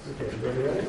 Okay, everybody ready?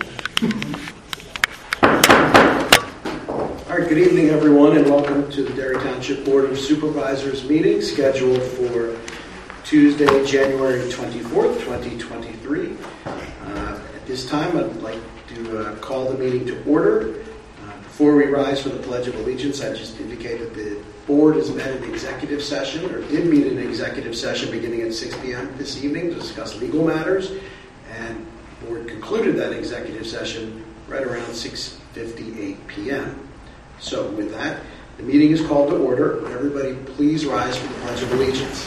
All right, good evening, everyone, and welcome to the Derry Township Board of Supervisors meeting scheduled for Tuesday, January 24th, 2023. At this time, I'd like to call the meeting to order. Before we rise for the Pledge of Allegiance, I just indicate that the board has met in executive session, or did meet in executive session beginning at 6 p.m. this evening to discuss legal matters, and the board concluded that executive session right around 6:58 p.m. So with that, the meeting is called to order. Would everybody please rise for the Pledge of Allegiance?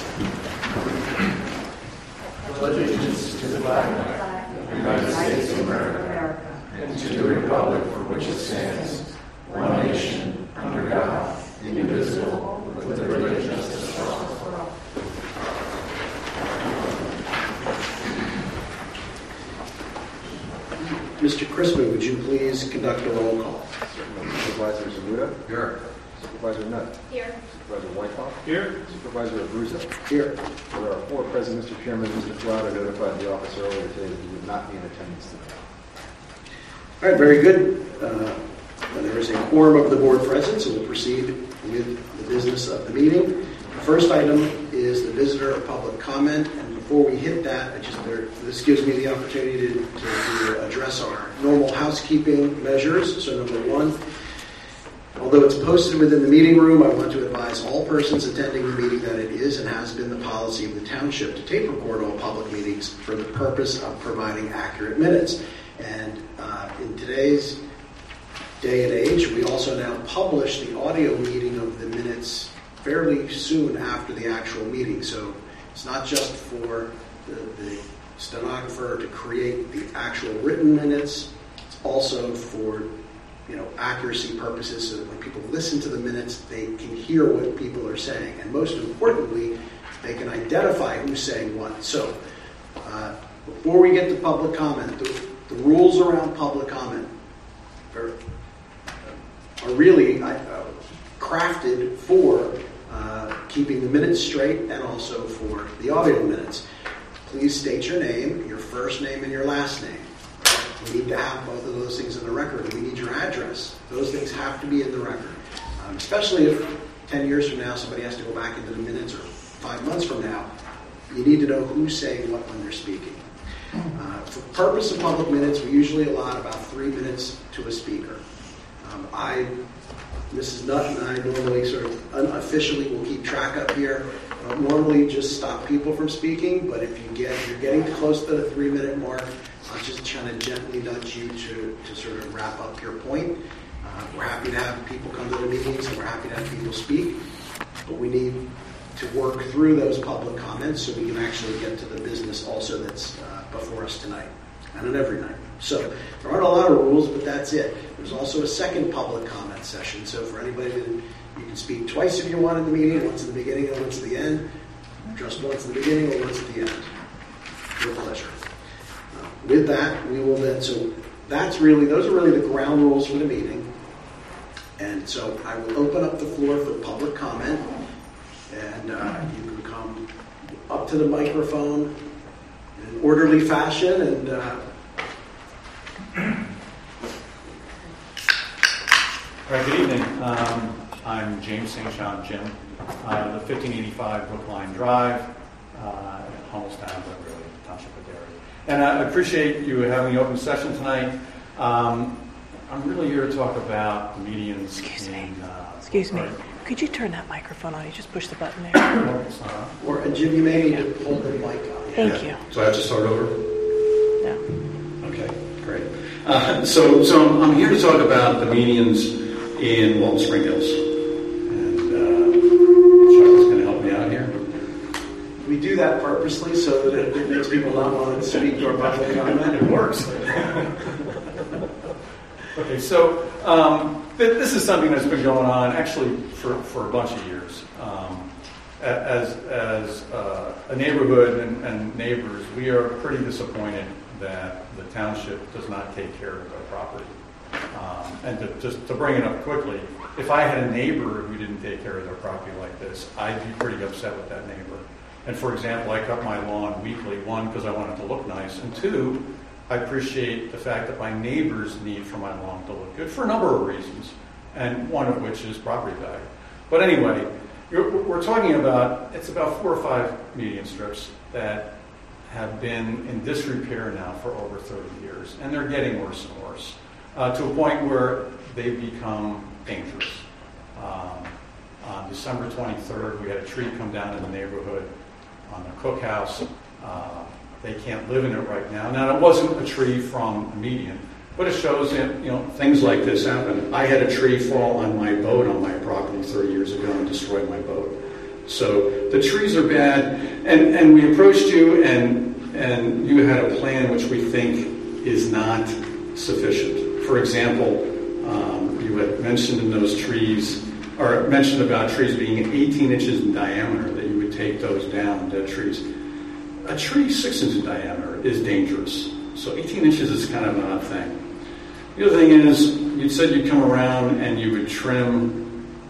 Allegiance to the flag of the United States of America and to the republic for which it stands, one nation, under God, indivisible, with liberty and justice for all. Mr. Chrisman, would you please conduct a roll call? Supervisor Zamuda? Here. Supervisor Nutt? Here. Supervisor Whitehoff? Here. Supervisor Abruzzo? Here. There are four present, Mr. Chairman. Mr. Flauta notified the office earlier today that he would not be in attendance today. All right, very good. There is a quorum of the board present, so we'll proceed with the business of the meeting. The first item is the visitor or public comment, and before we hit that, this gives me the opportunity to address our normal housekeeping measures. So number one, although it's posted within the meeting room, I want to advise all persons attending the meeting that it is and has been the policy of the township to tape record all public meetings for the purpose of providing accurate minutes. And in today's day and age, we also now publish the audio meeting of the minutes fairly soon after the actual meeting. So it's not just for the stenographer to create the actual written minutes, it's also for accuracy purposes, so that when people listen to the minutes, they can hear what people are saying. And most importantly, they can identify who's saying what. So before we get to public comment, the rules around public comment are really crafted for keeping the minutes straight and also for the audio minutes. Please state your name, your first name, and your last name. We need to have both of those things in the record. We need your address. Those things have to be in the record, especially if 10 years from now somebody has to go back into the minutes, or 5 months from now. You need to know who's saying what when they're speaking. For the purpose of public minutes, we usually allot about 3 minutes to a speaker. Mrs. Nutt and I normally sort of unofficially will keep track up here. I don't normally just stop people from speaking, but if you're getting close to the 3-minute mark, I'm just trying to gently nudge you to sort of wrap up your point. We're happy to have people come to the meetings, and we're happy to have people speak, but we need to work through those public comments so we can actually get to the business also that's before us tonight and on every night. So there aren't a lot of rules, but that's it. There's also a second public comment session. So for anybody that you can speak twice if you want in the meeting, once in the beginning and once at the end, just once in the beginning or once at the end. Your pleasure. With that, we will then, so those are really the ground rules for the meeting. And so I will open up the floor for public comment, and you can come up to the microphone in an orderly fashion and All right, good evening. I'm James St. John, Jim. I live 1585 Brookline Drive, Hummelstown, really, Township of Derry. And I appreciate you having the open session tonight. I'm really here to talk about the medians. Excuse me. Could you turn that microphone on? You just push the button there. Or Jim, you may need to hold the mic on. Thank you. So I have to start over? No. Okay, great. So I'm here to talk about the medians in Walton Spring Hills. And Charlotte's going to help me out here. We do that purposely so that it makes people not want to speak to our public comment. It works. Okay, so this is something that's been going on actually for a bunch of years. As a neighborhood and neighbors, we are pretty disappointed that the township does not take care of their property. And to bring it up quickly, if I had a neighbor who didn't take care of their property like this, I'd be pretty upset with that neighbor. And for example, I cut my lawn weekly, one, because I want it to look nice, and two, I appreciate the fact that my neighbors need for my lawn to look good for a number of reasons, and one of which is property value. But anyway, we're talking about, it's about 4 or 5 median strips that have been in disrepair now for over 30 years, and they're getting worse and worse, to a point where they've become dangerous. On December 23rd, we had a tree come down in the neighborhood on the cookhouse. They can't live in it right now. Now, it wasn't a tree from a median, but it shows that, things like this happen. I had a tree fall on my boat on my property 30 years ago and destroyed my boat. So the trees are bad, and we approached you, and you had a plan which we think is not sufficient. For example, you had mentioned in those trees, or mentioned about trees being 18 inches in diameter, that you would take those down, dead trees. A tree 6 inches in diameter is dangerous, so 18 inches is kind of an odd thing. The other thing is, you said you'd come around and you would trim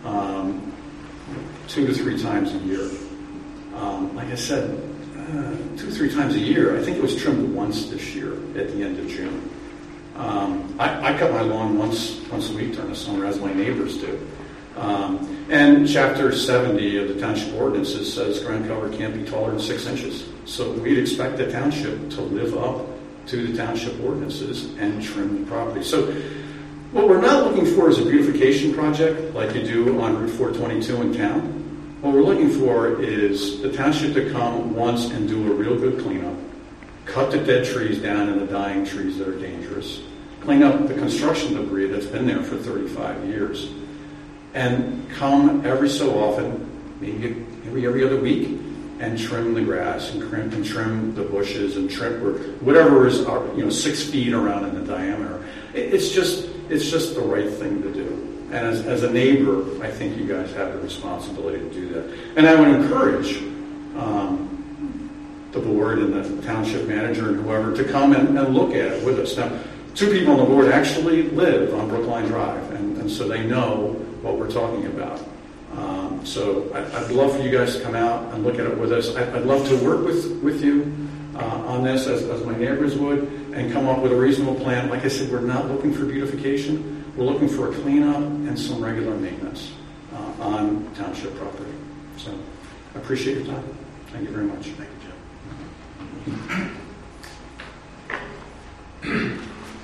2 to 3 times a year. Like I said, 2 or 3 times a year. I think it was trimmed once this year at the end of June. I cut my lawn once a week during the summer, as my neighbors do. And Chapter 70 of the Township Ordinances says ground cover can't be taller than 6 inches. So we'd expect the township to live up to the Township Ordinances and trim the property. So what we're not looking for is a beautification project like you do on Route 422 in town. What we're looking for is the township to come once and do a real good cleanup, cut the dead trees down and the dying trees that are dangerous, clean up the construction debris that's been there for 35 years, and come every so often, maybe every other week, and trim the grass and trim the bushes and trim whatever is 6 feet around in the diameter. It's just the right thing to do. And as a neighbor, I think you guys have the responsibility to do that. And I would encourage the board and the township manager and whoever to come and look at it with us. Now, 2 people on the board actually live on Brookline Drive, and so they know what we're talking about. So I'd love for you guys to come out and look at it with us. I'd love to work with you on this as my neighbors would, and come up with a reasonable plan. Like I said, we're not looking for beautification. We're looking for a cleanup and some regular maintenance on township property. So I appreciate your time. Thank you very much. Thank you, Jim.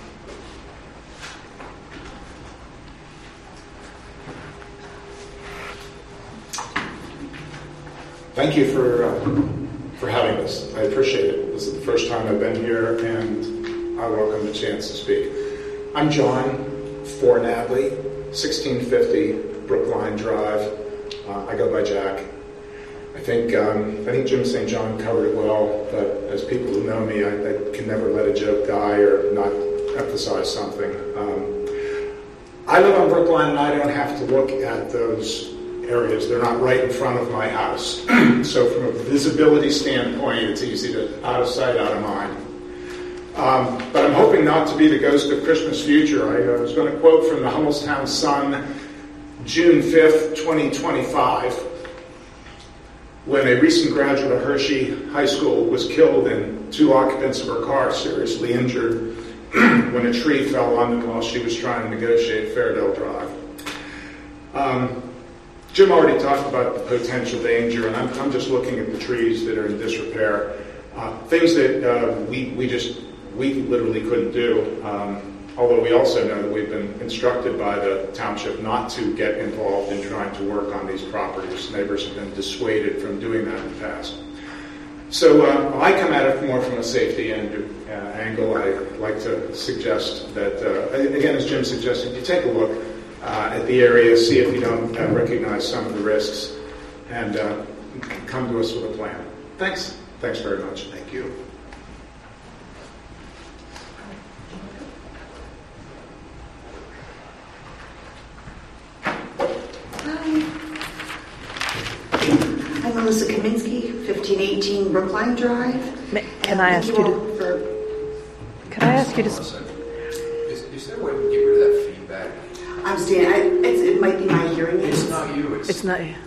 Thank you for having us. I appreciate it. This is the first time I've been here, and I welcome the chance to speak. I'm John Fornadley, 1650 Brookline Drive. I go by Jack. I think Jim St. John covered it well, but as people who know me, I can never let a joke die or not emphasize something. I live on Brookline, and I don't have to look at those areas. They're not right in front of my house. So from a visibility standpoint, it's easy to out of sight, out of mind. But I'm hoping not to be the ghost of Christmas future. I was going to quote from the Hummelstown Sun, June 5th, 2025, when a recent graduate of Hershey High School was killed and 2 occupants of her car seriously injured when a tree fell on them while she was trying to negotiate Fairdale Drive. Jim already talked about the potential danger, and I'm just looking at the trees that are in disrepair. Things that we literally couldn't do, although we also know that we've been instructed by the township not to get involved in trying to work on these properties. Neighbors have been dissuaded from doing that in the past. So I come at it more from a safety angle. I like to suggest that, again, as Jim suggested, you take a look at the area, see if you don't recognize some of the risks, and come to us with a plan. Thanks. Thanks very much. Thank you. I'm Melissa Kaminsky, 1518 Brookline Drive. Can I ask you to? Is there a way to get rid of that feedback? I'm standing. It might be my hearing aids. It's not you. It's not you.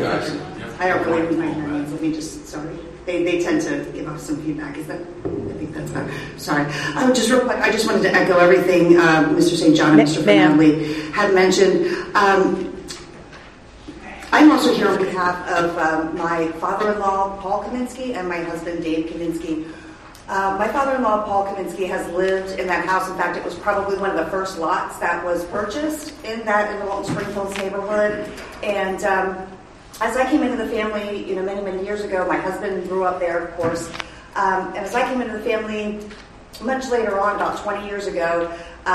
I don't really use my hearing aids. Let me just. Sorry. They tend to give off some feedback. Is that? I think That's better. Sorry. Just real quick, I just wanted to echo everything Mr. St. John and Mr. Fernandez had mentioned. I'm also here on behalf of my father-in-law, Paul Kaminsky, and my husband, Dave Kaminsky. My father-in-law, Paul Kaminsky, has lived in that house. In fact, it was probably one of the first lots that was purchased in the Walton Springfields neighborhood. And as I came into the family, many, many years ago, my husband grew up there, of course. And as I came into the family much later on, about 20 years ago,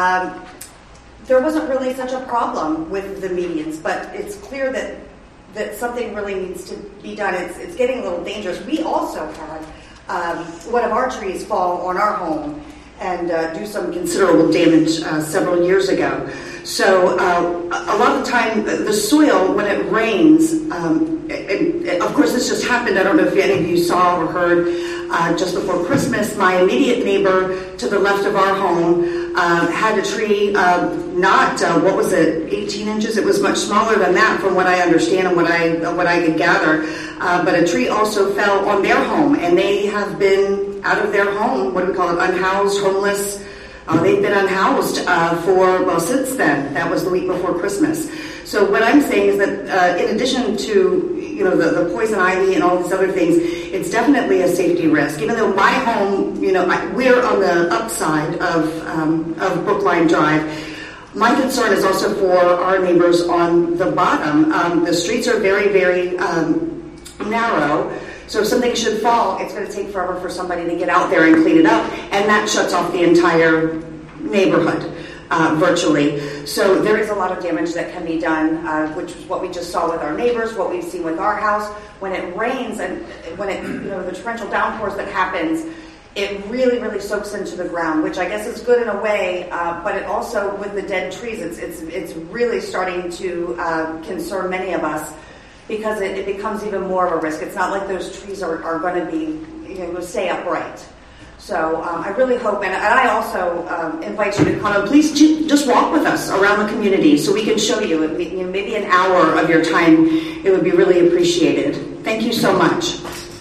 there wasn't really such a problem with the medians, but it's clear that something really needs to be done. It's getting a little dangerous. We also had one of our trees fall on our home and do some considerable damage several years ago. So a lot of the time, the soil, when it rains, and of course this just happened, I don't know if any of you saw or heard, just before Christmas, my immediate neighbor to the left of our home had a tree, not, 18 inches? It was much smaller than that from what I understand and what I could gather. But a tree also fell on their home, and they have been out of their home, what do we call it, unhoused, homeless. They've been unhoused since then. That was the week before Christmas. So what I'm saying is that in addition to the poison ivy and all these other things, it's definitely a safety risk. Even though my home, we're on the upside of Brookline Drive, my concern is also for our neighbors on the bottom. The streets are very, very narrow. So if something should fall, it's going to take forever for somebody to get out there and clean it up, and that shuts off the entire neighborhood virtually. So there is a lot of damage that can be done, which is what we just saw with our neighbors, what we've seen with our house. When it rains and when the torrential downpours that happens, it really, really soaks into the ground, which I guess is good in a way, but it also, with the dead trees, it's really starting to concern many of us, because it becomes even more of a risk. It's not like those trees are going to be, stay upright. So I really hope, and I also invite you to come and please just walk with us around the community so we can show you, maybe an hour of your time. It would be really appreciated. Thank you so much.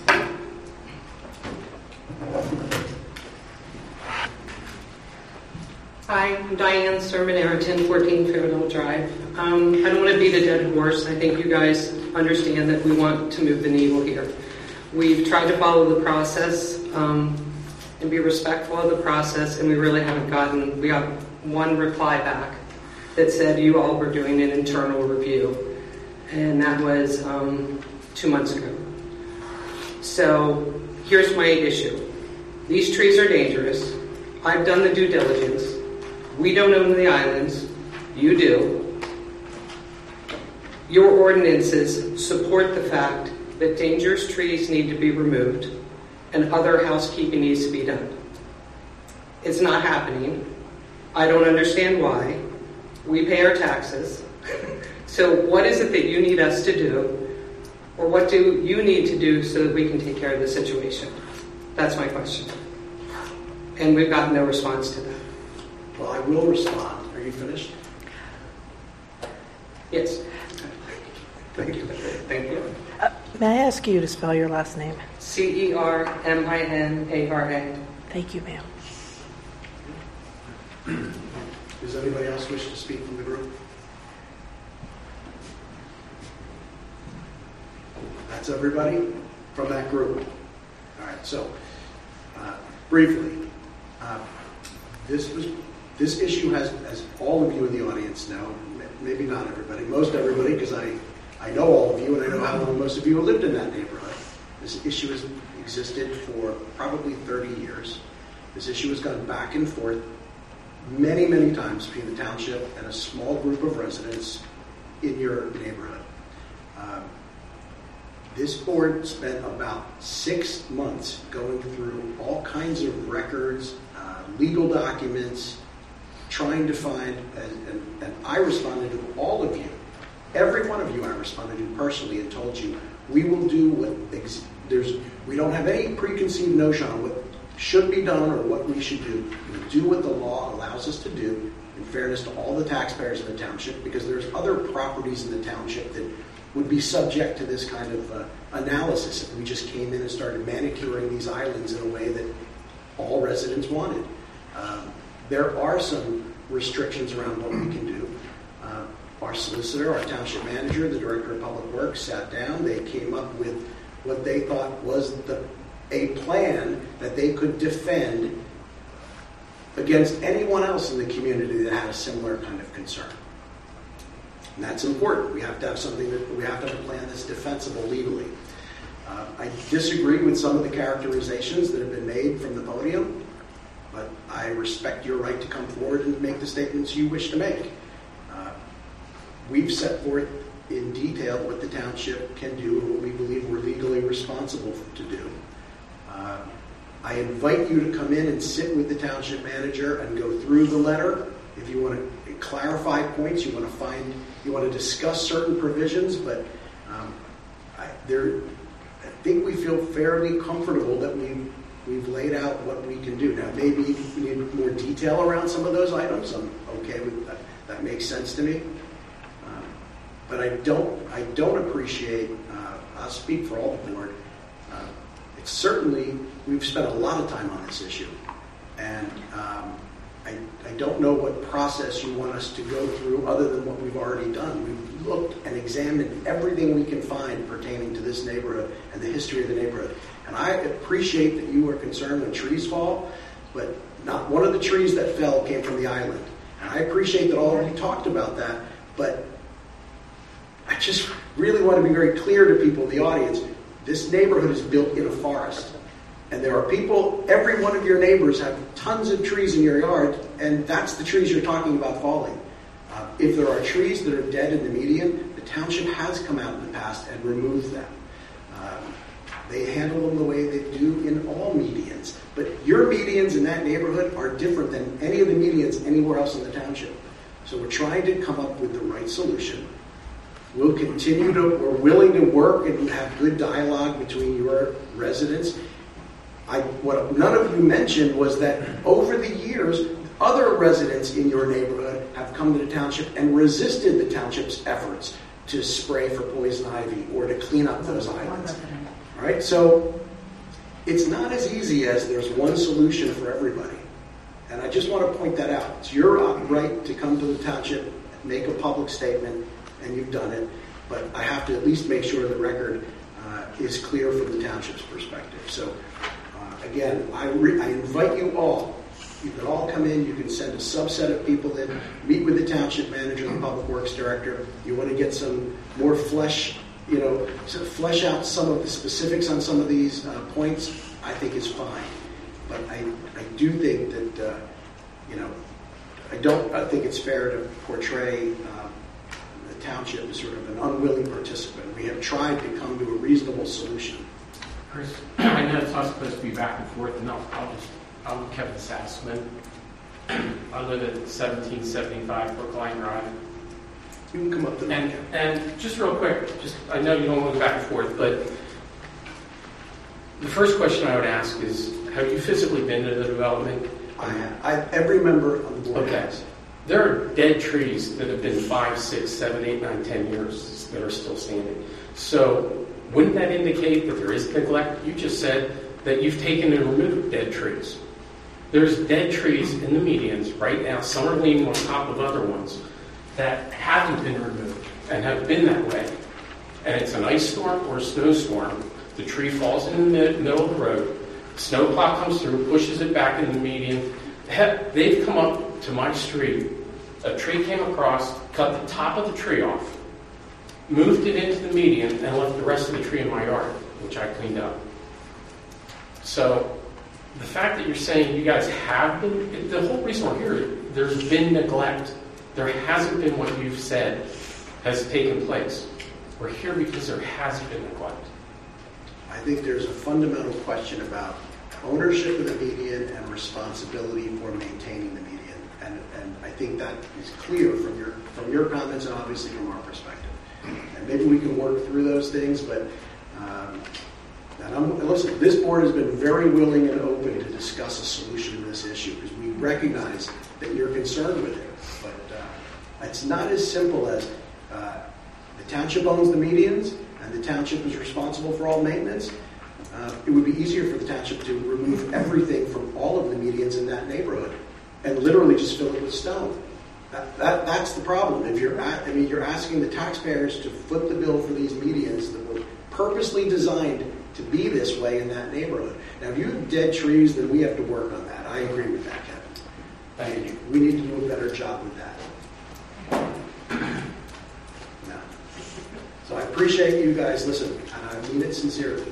Hi, I'm Diane Sermonera, 1014 Fairhill Drive. I don't want to beat a dead horse. I think you guys understand that we want to move the needle here. We've tried to follow the process and be respectful of the process, and we really haven't we got one reply back that said you all were doing an internal review, and that was 2 months ago. So here's my issue. These trees are dangerous. I've done the due diligence. We don't own the islands. You do. Your ordinances support the fact that dangerous trees need to be removed and other housekeeping needs to be done. It's not happening. I don't understand why. We pay our taxes. So what is it that you need us to do, or what do you need to do so that we can take care of the situation? That's my question. And we've gotten no response to that. Well, I will respond. Are you finished? Yes. Thank you. Thank you. May I ask you to spell your last name? Cerminara. Thank you, ma'am. Does anybody else wish to speak from the group? That's everybody from that group. All right, so briefly, this issue has, as all of you in the audience know, maybe not everybody, most everybody, because I know all of you and I know how long most of you have lived in that neighborhood. This issue has existed for probably 30 years. This issue has gone back and forth many, many times between the township and a small group of residents in your neighborhood. This board spent about 6 months going through all kinds of records, legal documents, trying to find, and I responded to all of you. Every one of you I responded to personally and told you, we will do we don't have any preconceived notion on what should be done or what we should do. We do what the law allows us to do, in fairness to all the taxpayers in the township, because there's other properties in the township that would be subject to this kind of analysis if we just came in and started manicuring these islands in a way that all residents wanted. There are some restrictions around what we can do. Our solicitor, our township manager, the director of public works sat down. They came up with what they thought was a plan that they could defend against anyone else in the community that had a similar kind of concern. And that's important. We have to have we have to have a plan that's defensible legally. I disagree with some of the characterizations that have been made from the podium, but I respect your right to come forward and make the statements you wish to make. We've set forth in detail what the township can do and what we believe we're legally responsible to do. I invite you to come in and sit with the township manager and go through the letter. If you want to clarify points, you want to discuss certain provisions, but I think we feel fairly comfortable that we've laid out what we can do. Now, maybe we need more detail around some of those items. I'm okay with that. That makes sense to me. But I don't appreciate, I'll speak for all the board, it's certainly, we've spent a lot of time on this issue. And I don't know what process you want us to go through other than what we've already done. We've looked and examined everything we can find pertaining to this neighborhood and the history of the neighborhood. And I appreciate that you are concerned when trees fall, but not one of the trees that fell came from the island. And I appreciate that all of you talked about that, but I just really want to be very clear to people in the audience. This neighborhood is built in a forest. And there are people, every one of your neighbors have tons of trees in your yard, and that's the trees you're talking about falling. If there are trees that are dead in the median, the township has come out in the past and removed them. They handle them the way they do in all medians. But your medians in that neighborhood are different than any of the medians anywhere else in the township. So we're trying to come up with the right solution. We'll continue we're willing to work and have good dialogue between your residents. What none of you mentioned was that over the years, other residents in your neighborhood have come to the township and resisted the township's efforts to spray for poison ivy or to clean up those islands. All right, so it's not as easy as there's one solution for everybody. And I just want to point that out. It's your right to come to the township, make a public statement, and you've done it, but I have to at least make sure the record is clear from the township's perspective. So, again, I invite you all. You can all come in. You can send a subset of people in, meet with the township manager, the public works director. You want to get some more flesh out some of the specifics on some of these points, I think is fine. But I do think that, I think it's fair to portray township as sort of an unwilling participant. We have tried to come to a reasonable solution. Chris, I know it's not supposed to be back and forth, and I'm Kevin Sassman. I live at 1775 Brookline Drive. You can come up to that. And just real quick, I know you don't want to go back and forth, but the first question I would ask is, have you physically been to the development? I have. Every member on the board has. There are dead trees that have been 5, 6, 7, 8, 9, 10 years that are still standing. So wouldn't that indicate that there is neglect? You just said that you've taken and removed dead trees. There's dead trees in the medians right now. Some are leaning on top of other ones that haven't been removed and have been that way. And it's an ice storm or a snowstorm. The tree falls in the middle of the road. Snowplow comes through, pushes it back in the median. They've come up to my street. A tree came across, cut the top of the tree off, moved it into the median, and left the rest of the tree in my yard, which I cleaned up. So the fact that you're saying you guys have been, the whole reason we're here, there's been neglect. There hasn't been what you've said has taken place. We're here because there hasn't been neglect. I think there's a fundamental question about ownership of the median and responsibility for maintaining the median. And I think that is clear from your comments and obviously from our perspective. And maybe we can work through those things, but listen, this board has been very willing and open to discuss a solution to this issue because we recognize that you're concerned with it. But it's not as simple as the township owns the medians and the township is responsible for all maintenance. it would be easier for the township to remove everything from all of the medians in that neighborhood and literally just fill it with stone. That's the problem. If you're asking the taxpayers to foot the bill for these medians that were purposely designed to be this way in that neighborhood. Now, if you have dead trees, then we have to work on that. I agree with that, Kevin. Thank you. We need to do a better job with that. No. So I appreciate you guys listening, and I mean it sincerely.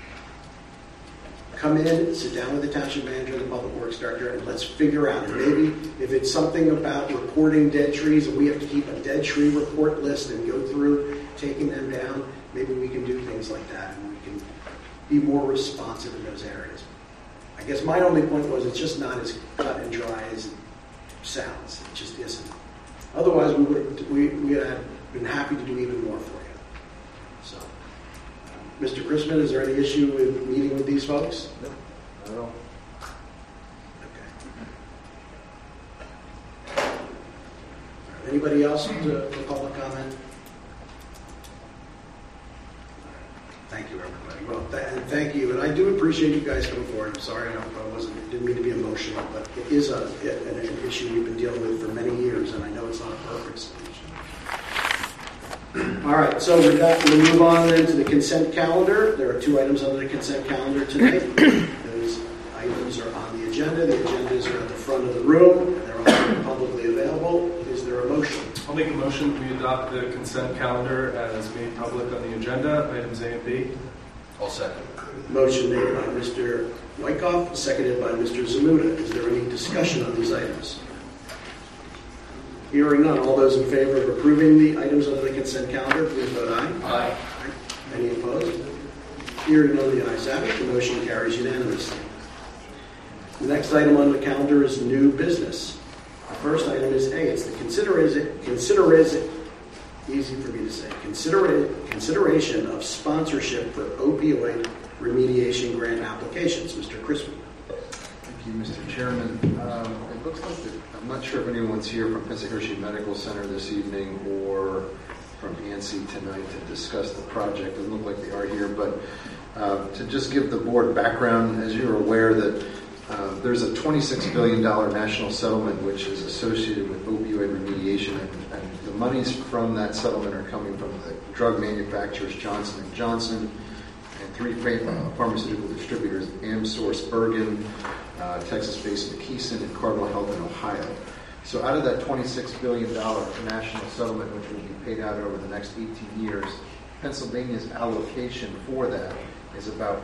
Come in, sit down with the township manager and the public works director, and let's figure out. And maybe if it's something about reporting dead trees, and we have to keep a dead tree report list and go through taking them down, maybe we can do things like that, and we can be more responsive in those areas. I guess my only point was it's just not as cut and dry as it sounds. It just isn't. Otherwise, we would have been happy to do even more for you. So, Mr. Chrisman, is there any issue with meeting with these folks? No, not at all. Okay. Anybody else for public comment? Thank you, everybody. Well, thank you, and I do appreciate you guys coming forward. I'm sorry, I didn't mean to be emotional, but it is an issue we've been dealing with for many years, and I know it's not a perfect solution. All right, so we'll move on then to the consent calendar. There are 2 items on the consent calendar tonight. Those items are on the agenda. The agendas are at the front of the room. They're also publicly available. Is there a motion? I'll make a motion we adopt the consent calendar as made public on the agenda, items A and B. I'll second. Motion made by Mr. Wyckoff, seconded by Mr. Zamuda. Is there any discussion on these items? Hearing none, all those in favor of approving the items under the consent calendar, please vote aye. Aye. Any opposed? Hearing none, the ayes have it. The motion carries unanimously. The next item on the calendar is new business. The first item is A. It's the consideration of sponsorship for opioid remediation grant applications. Mr. Crispin. Thank you, Mr. Chairman. It looks like I'm not sure if anyone's here from Pennsylvania Medical Center this evening or from ANSI tonight to discuss the project. Doesn't look like they are here, but to just give the board background, as you're aware that there's a $26 billion national settlement which is associated with opioid remediation, and the monies from that settlement are coming from the drug manufacturers Johnson & Johnson and 3 pharmaceutical distributors, AmSource Bergen, Texas-based McKesson, and Cardinal Health in Ohio. So out of that $26 billion national settlement, which will be paid out over the next 18 years, Pennsylvania's allocation for that is about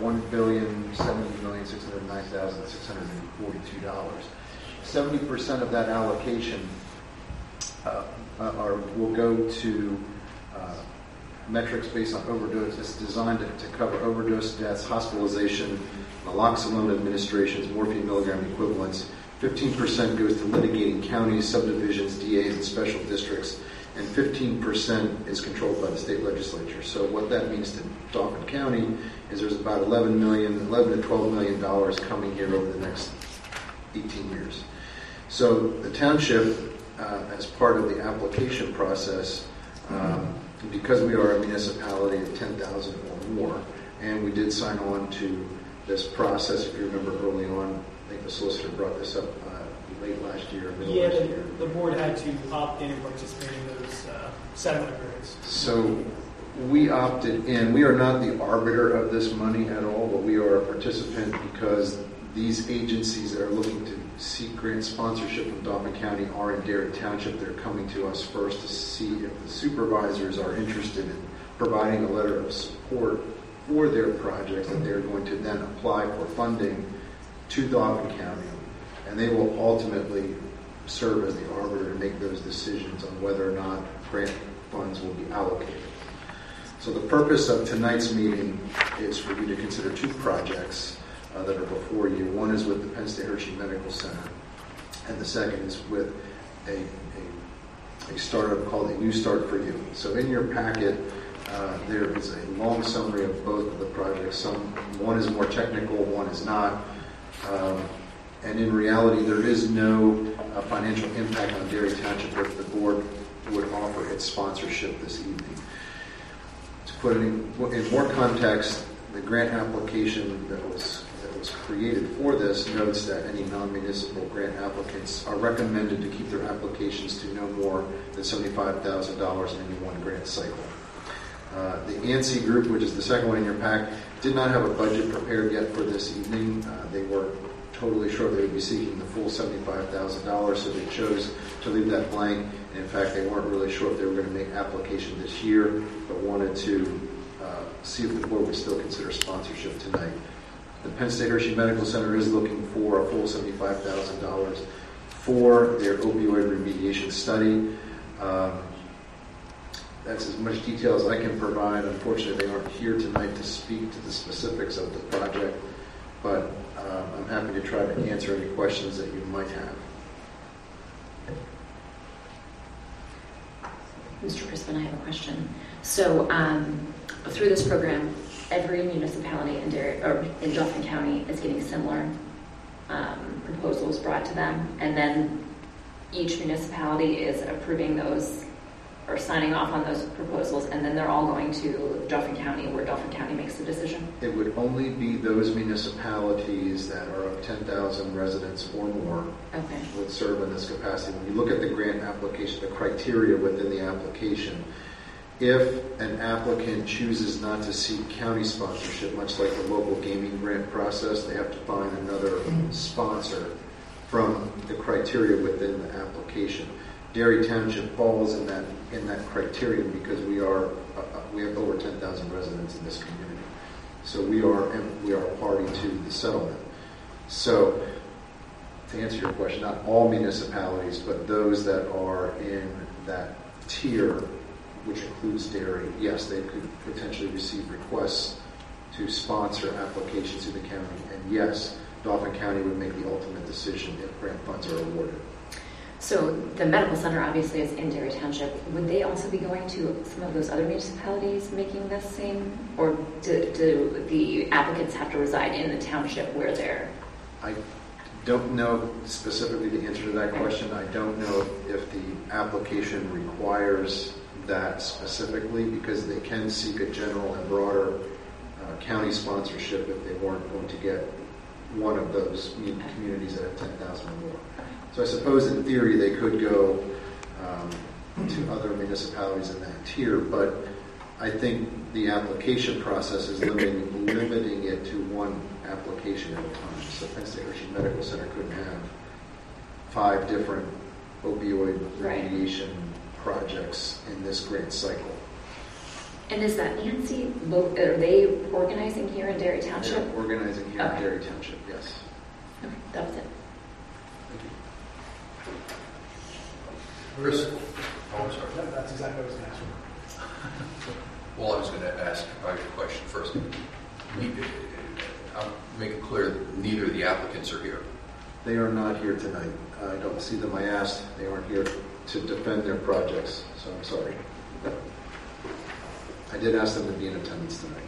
$1,070,609,642. 70% of that allocation will go to metrics based on overdose. It's designed to cover overdose deaths, hospitalization, naloxone administrations, morphine milligram equivalents. 15% goes to litigating counties, subdivisions, DAs, and special districts, and 15% is controlled by the state legislature. So what that means to Dauphin County is there's about $11 to $12 million coming here over the next 18 years. So the township, as part of the application process, because we are a municipality of 10,000 or more, and we did sign on to this process, if you remember early on, I think the solicitor brought this up late last year, middle last year. The board had to opt in and participate in those settlement agreements. So we opted in. We are not the arbiter of this money at all, but we are a participant because these agencies that are looking to seek grant sponsorship from Dauphin County are in Garrett Township. They're coming to us first to see if the supervisors are interested in providing a letter of support for their projects that they're going to then apply for funding to Dauphin County. And they will ultimately serve as the arbiter to make those decisions on whether or not grant funds will be allocated. So the purpose of tonight's meeting is for you to consider 2 projects that are before you. One is with the Penn State Hershey Medical Center, and the second is with a startup called A New Start for You. So in your packet, there is a long summary of both of the projects. One is more technical, one is not. And in reality, there is no financial impact on Dairy Township if the board would offer its sponsorship this evening. To put it in more context, the grant application that was created for this notes that any non-municipal grant applicants are recommended to keep their applications to no more than $75,000 in any one grant cycle. The ANSI group, which is the second one in your pack, did not have a budget prepared yet for this evening. They were totally sure they would be seeking the full $75,000, so they chose to leave that blank. And in fact, they weren't really sure if they were going to make application this year, but wanted to see if the board would still consider sponsorship tonight. The Penn State Hershey Medical Center is looking for a full $75,000 for their opioid remediation study. That's as much detail as I can provide. Unfortunately, they aren't here tonight to speak to the specifics of the project, but I'm happy to try to answer any questions that you might have. Mr. Crispin, I have a question. So through this program, every municipality in Dauphin County is getting similar proposals brought to them, and then each municipality is approving those or signing off on those proposals, and then they're all going to Dauphin County, where Dauphin County makes the decision? It would only be those municipalities that are of 10,000 residents or more would serve in this capacity. When you look at the grant application, the criteria within the application, if an applicant chooses not to seek county sponsorship, much like the local gaming grant process, they have to find another sponsor from the criteria within the application. Dairy Township falls in that criterion because we have over 10,000 residents in this community, so we are a party to the settlement. So, to answer your question, not all municipalities, but those that are in that tier, which includes dairy, yes, they could potentially receive requests to sponsor applications to the county, and yes, Dauphin County would make the ultimate decision if grant funds are awarded. So the medical center obviously is in Dairy Township. Would they also be going to some of those other municipalities making this same, or do the applicants have to reside in the township where they're? I don't know specifically the answer to that question. I don't know if the application requires that specifically, because they can seek a general and broader county sponsorship if they weren't going to get one of those communities that have 10,000 or more. So I suppose in theory they could go to other municipalities in that tier, but I think the application process is limiting it to one application at a time. So Penn State Hershey Medical Center couldn't have 5 different opioid remediation projects in this grant cycle. And is that Nancy? Are they organizing here in Dairy Township? They're organizing here in Dairy Township, yes. Okay, that was it. Chris? Oh, I'm sorry. That's exactly what I was going to ask. Well, I was going to ask a question first. I'll make it clear that neither of the applicants are here. They are not here tonight. I don't see them. I asked. They aren't here to defend their projects, so I'm sorry. I did ask them to be in attendance tonight.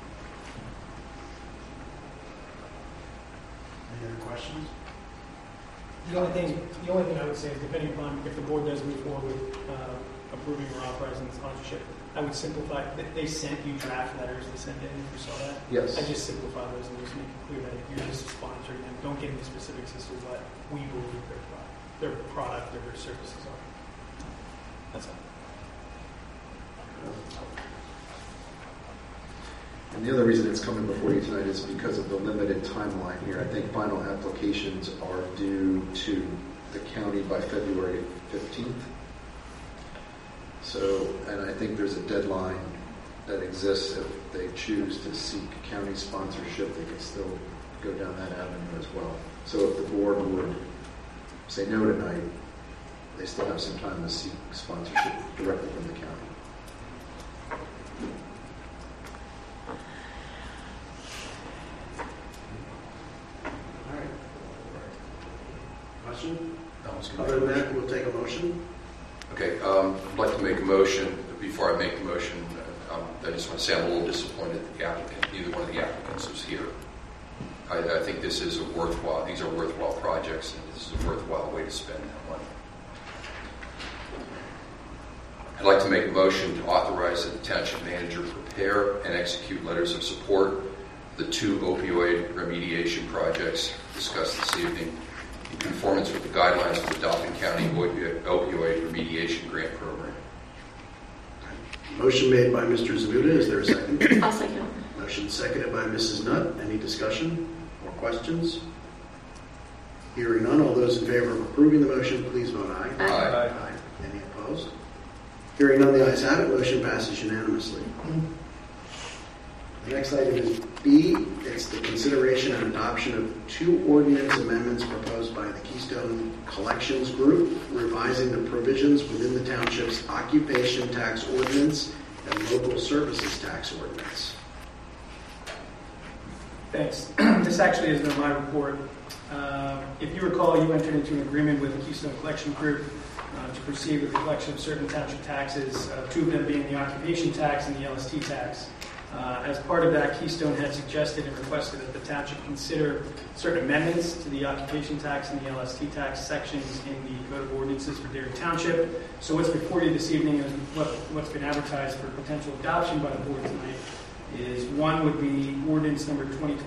Any other questions? The only thing I would say is, depending upon if the board does move forward with approving or authorizing sponsorship, I would simplify. They sent you draft letters. They sent in. You saw that? Yes. I just simplify those and just make it clear that you're just sponsoring them. Don't get into specifics as to what we believe their product or their services are. That's all. And the other reason it's coming before you tonight is because of the limited timeline here. I think final applications are due to the county by February 15th. So, and I think there's a deadline that exists. If they choose to seek county sponsorship, they can still go down that avenue as well. So if the board would say no tonight, they still have some time to seek sponsorship directly from the county. Other than that, we'll take a motion. Okay, I'd like to make a motion. Before I make the motion, I just want to say I'm a little disappointed that the applicant, neither one of the applicants is here. I think this is these are worthwhile projects, and this is a worthwhile way to spend that money. I'd like to make a motion to authorize that the township manager prepare and execute letters of support the 2 opioid remediation projects discussed this evening in conformance with the guidelines of the Dauphin County Opioid Remediation Grant Program. Motion made by Mr. Zamuda. Is there a second? I'll second. Motion seconded by Mrs. Nutt. Any discussion or questions? Hearing none, all those in favor of approving the motion, please vote aye. Aye. Aye. Any opposed? Hearing none, the ayes have it. Motion passes unanimously. The next item is B. It's the consideration and adoption of 2 ordinance amendments proposed by the Keystone Collections Group, revising the provisions within the township's occupation tax ordinance and local services tax ordinance. Thanks. This actually is in my report. If you recall, you entered into an agreement with the Keystone Collection Group to proceed with the collection of certain township taxes, 2 of them being the occupation tax and the LST tax. As part of that, Keystone had suggested and requested that the township consider certain amendments to the occupation tax and the LST tax sections in the Code of Ordinances for Dairy Township. So what's before you this evening and what's been advertised for potential adoption by the board tonight is one would be ordinance number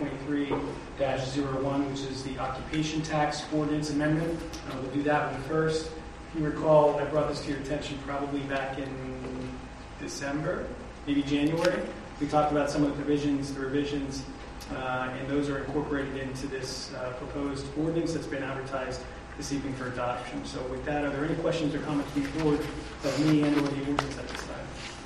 2023-01, which is the occupation tax ordinance amendment. We'll do that one first. If you recall, I brought this to your attention probably back in December, maybe January. We talked about some of the provisions, the revisions, and those are incorporated into this proposed ordinance that's been advertised this evening for adoption. So with that, are there any questions or comments from the board of me and or the ordinance at this time?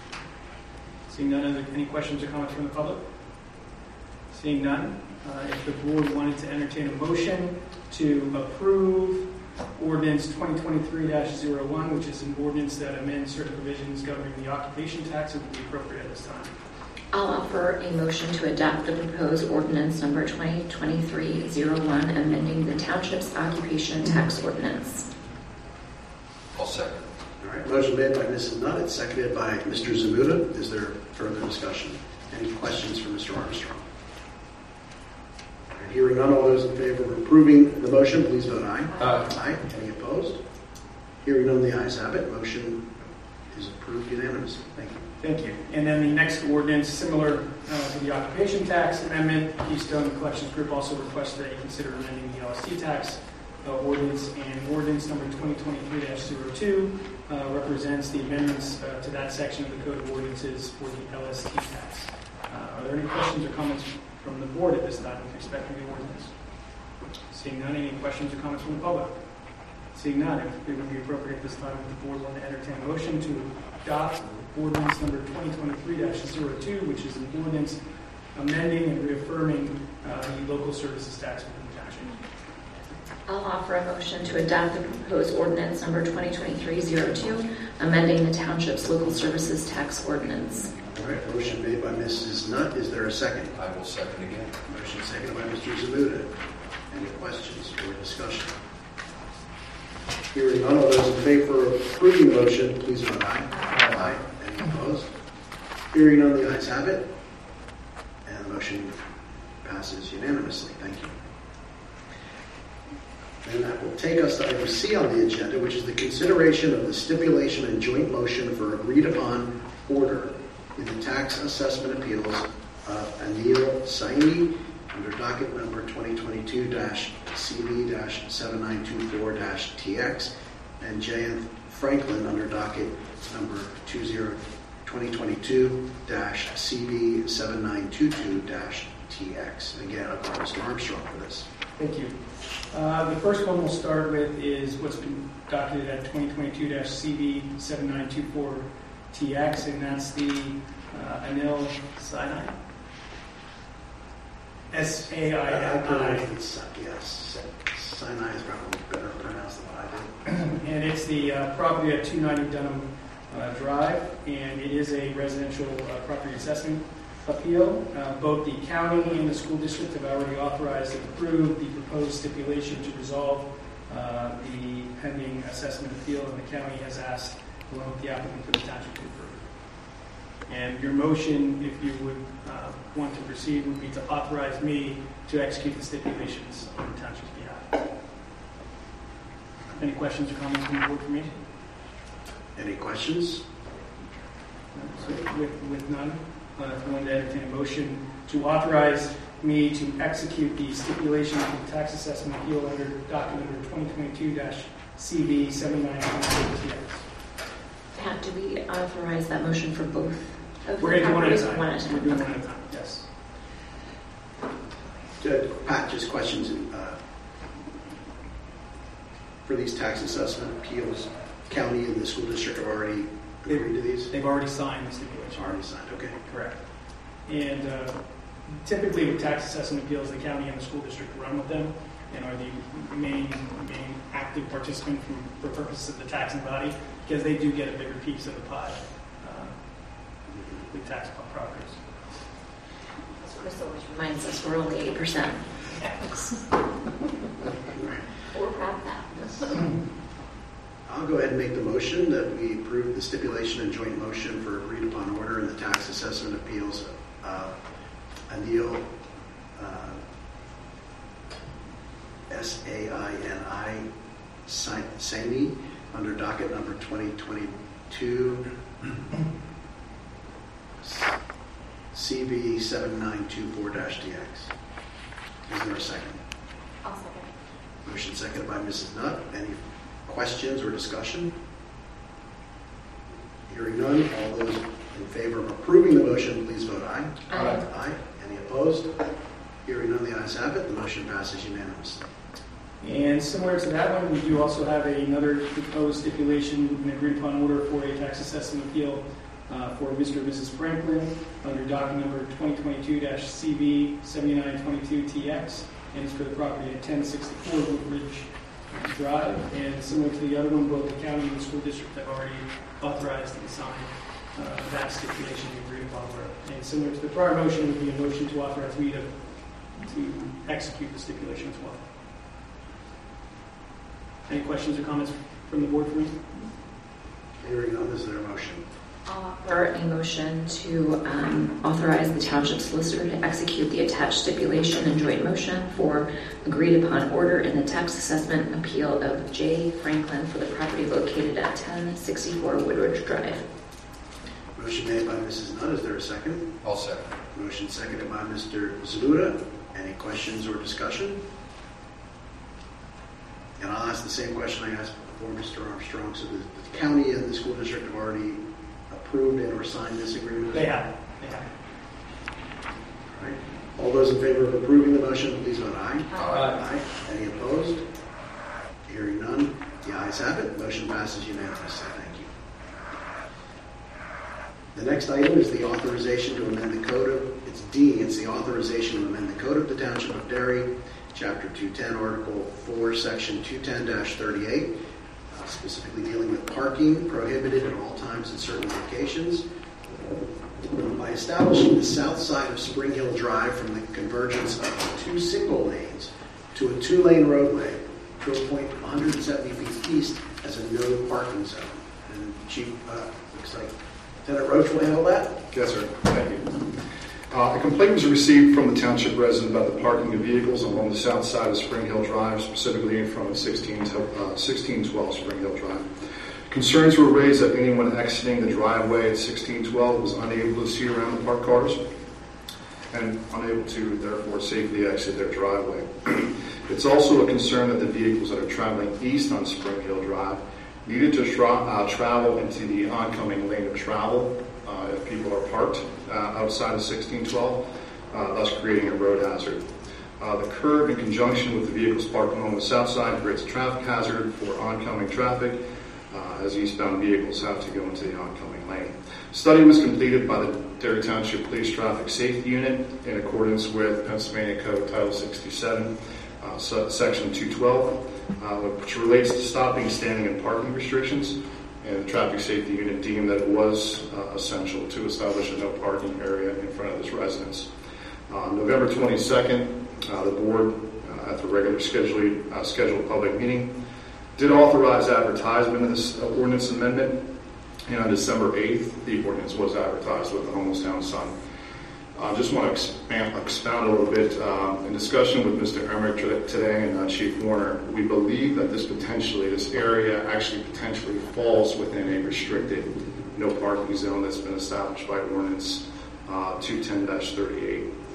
Seeing none, any questions or comments from the public? Seeing none, if the board wanted to entertain a motion to approve ordinance 2023-01, which is an ordinance that amends certain provisions governing the occupation tax, it would be appropriate at this time. I'll offer a motion to adopt the proposed ordinance number 2023-01, amending the township's occupation tax ordinance. I'll second. All right, motion made by Mrs. Nutt. It's seconded by Mr. Zamuda. Is there further discussion? Any questions for Mr. Armstrong? All right, hearing none, all those in favor of approving the motion, please vote aye. Aye. Any opposed? Hearing none, the ayes have it. Motion is approved unanimously. Thank you. Thank you. And then the next ordinance, similar to the occupation tax amendment, Keystone Collections Group also requests that you consider amending the LST tax ordinance, and ordinance number 2023-02 represents the amendments to that section of the Code of Ordinances for the LST tax. Are there any questions or comments from the board at this time with respect to the ordinance? Seeing none, any questions or comments from the public? Seeing none, if it would be appropriate at this time if the board wanted to entertain a motion to adopt ordinance number 2023-02, which is an ordinance amending and reaffirming the local services tax within the township. I'll offer a motion to adopt the proposed ordinance number 2023-02, amending the township's local services tax ordinance. All right, motion made by Mrs. Nutt. Is there a second? I will second again. Motion seconded by Mr. Zamuda. Any questions or discussion? Hearing none, all those in favor of approving the motion, please vote aye. Aye. Any opposed? Hearing none, the ayes have it. And the motion passes unanimously. Thank you. And that will take us to item C on the agenda, which is the consideration of the stipulation and joint motion for agreed upon order in the tax assessment appeals of Anil Saini under docket number 2022-CB-7924-TX and Jayanth Franklin under docket number 2022-CB-7922-TX. Again, I'll call Mr. Armstrong for this. Thank you. The first one we'll start with is what's been docketed at 2022-CB-7924-TX, and that's the Anil Saini. S-A-I-N-I. Yes. Sinai is probably better pronounced than what I did. And it's the property at 290 Dunham Drive, and it is a residential property assessment appeal. Both the county and the school district have already authorized and approved the proposed stipulation to resolve the pending assessment appeal, and the county has asked, along with the applicant, for the township to approve. And your motion, if you would want to proceed, would be to authorize me to execute the stipulations on the township's behalf. Any questions or comments from the board for me? Any questions? With none, I'm going to entertain a motion to authorize me to execute the stipulation of the tax assessment appeal under document number 2022-CV7922TX. Pat, do we authorize that motion for both of We're the going to do properties? one at a time. We're doing Okay. one at a time, yes. Pat, just questions for these tax assessment appeals. County and the school district have already agreed to these? They've already signed the stipulation. Already signed, okay. Correct. And typically with tax assessment appeals, the county and the school district run with them and are the main active participant for purposes of the taxing body, because they do get a bigger piece of the pie with tax properties. Crystal, which reminds us we're only 8%. We're proud of that. I'll go ahead and make the motion that we approve the stipulation and joint motion for agreed upon order in the tax assessment appeals of Anil Saini Saini under docket number 2022 CV7924-DX. Is there a second? I'll second. Motion seconded by Mrs. Nutt. Any questions or discussion? Hearing none, all those in favor of approving the motion, please vote aye. Aye. Aye. Any opposed? Hearing none, the ayes have it. The motion passes unanimously. And similar to that one, we do also have another proposed stipulation and agreed upon order for a tax assessment appeal for Mr. and Mrs. Franklin under docket number 2022-CV7922TX, and it's for the property at 1064 Woodbridge Drive. And similar to the other one, both the county and the school district have already authorized and signed that stipulation and agreed upon order. And similar to the prior motion, would be a motion to authorize me to execute the stipulation as well. Any questions or comments from the board for me? Hearing none, is there a motion? I'll offer a motion to authorize the township solicitor to execute the attached stipulation and joint motion for agreed upon order in the tax assessment appeal of J. Franklin for the property located at 1064 Woodridge Drive. Motion made by Mrs. Nutt. Is there a second? I'll second. Motion seconded by Mr. Zabuda. Any questions or discussion? And I'll ask the same question I asked before, Mr. Armstrong. So the county and the school district have already approved and or signed this agreement? They have. All right. All those in favor of approving the motion, please vote aye. Aye. Any opposed? Hearing none, the ayes have it. Motion passes unanimously. Thank you. The next item is the authorization to amend the code of, it's D, it's the authorization to amend the code of the Township of Derry, Chapter 210, Article 4, Section 210-38, specifically dealing with parking prohibited at all times in certain locations. By establishing the south side of Spring Hill Drive from the convergence of 2 single lanes to a 2-lane roadway to a point 170 feet east as a no parking zone. And Chief, looks like Lieutenant Roach will handle that. Yes, sir. Thank you. A complaint was received from the township resident about the parking of vehicles along the south side of Spring Hill Drive, specifically in front of 1612 Spring Hill Drive. Concerns were raised that anyone exiting the driveway at 1612 was unable to see around the parked cars and unable to, therefore, safely exit their driveway. It's also a concern that the vehicles that are traveling east on Spring Hill Drive needed to travel into the oncoming lane of travel if people are parked outside of 1612, thus creating a road hazard. The curb in conjunction with the vehicles parked along the south side creates a traffic hazard for oncoming traffic as eastbound vehicles have to go into the oncoming lane. Study was completed by the Derry Township Police Traffic Safety Unit in accordance with Pennsylvania Code Title 67, Section 212, which relates to stopping, standing, and parking restrictions. And the Traffic Safety Unit deemed that it was essential to establish a no parking area in front of this residence. November 22nd, the board, at the regular scheduled public meeting, did authorize advertisement of this ordinance amendment. And on December 8th, the ordinance was advertised with the Homelstown Sun. I just want to expound a little bit. In discussion with Mr. Emmerich today and Chief Warner, we believe that this area actually potentially falls within a restricted no parking zone that's been established by ordinance 210-38.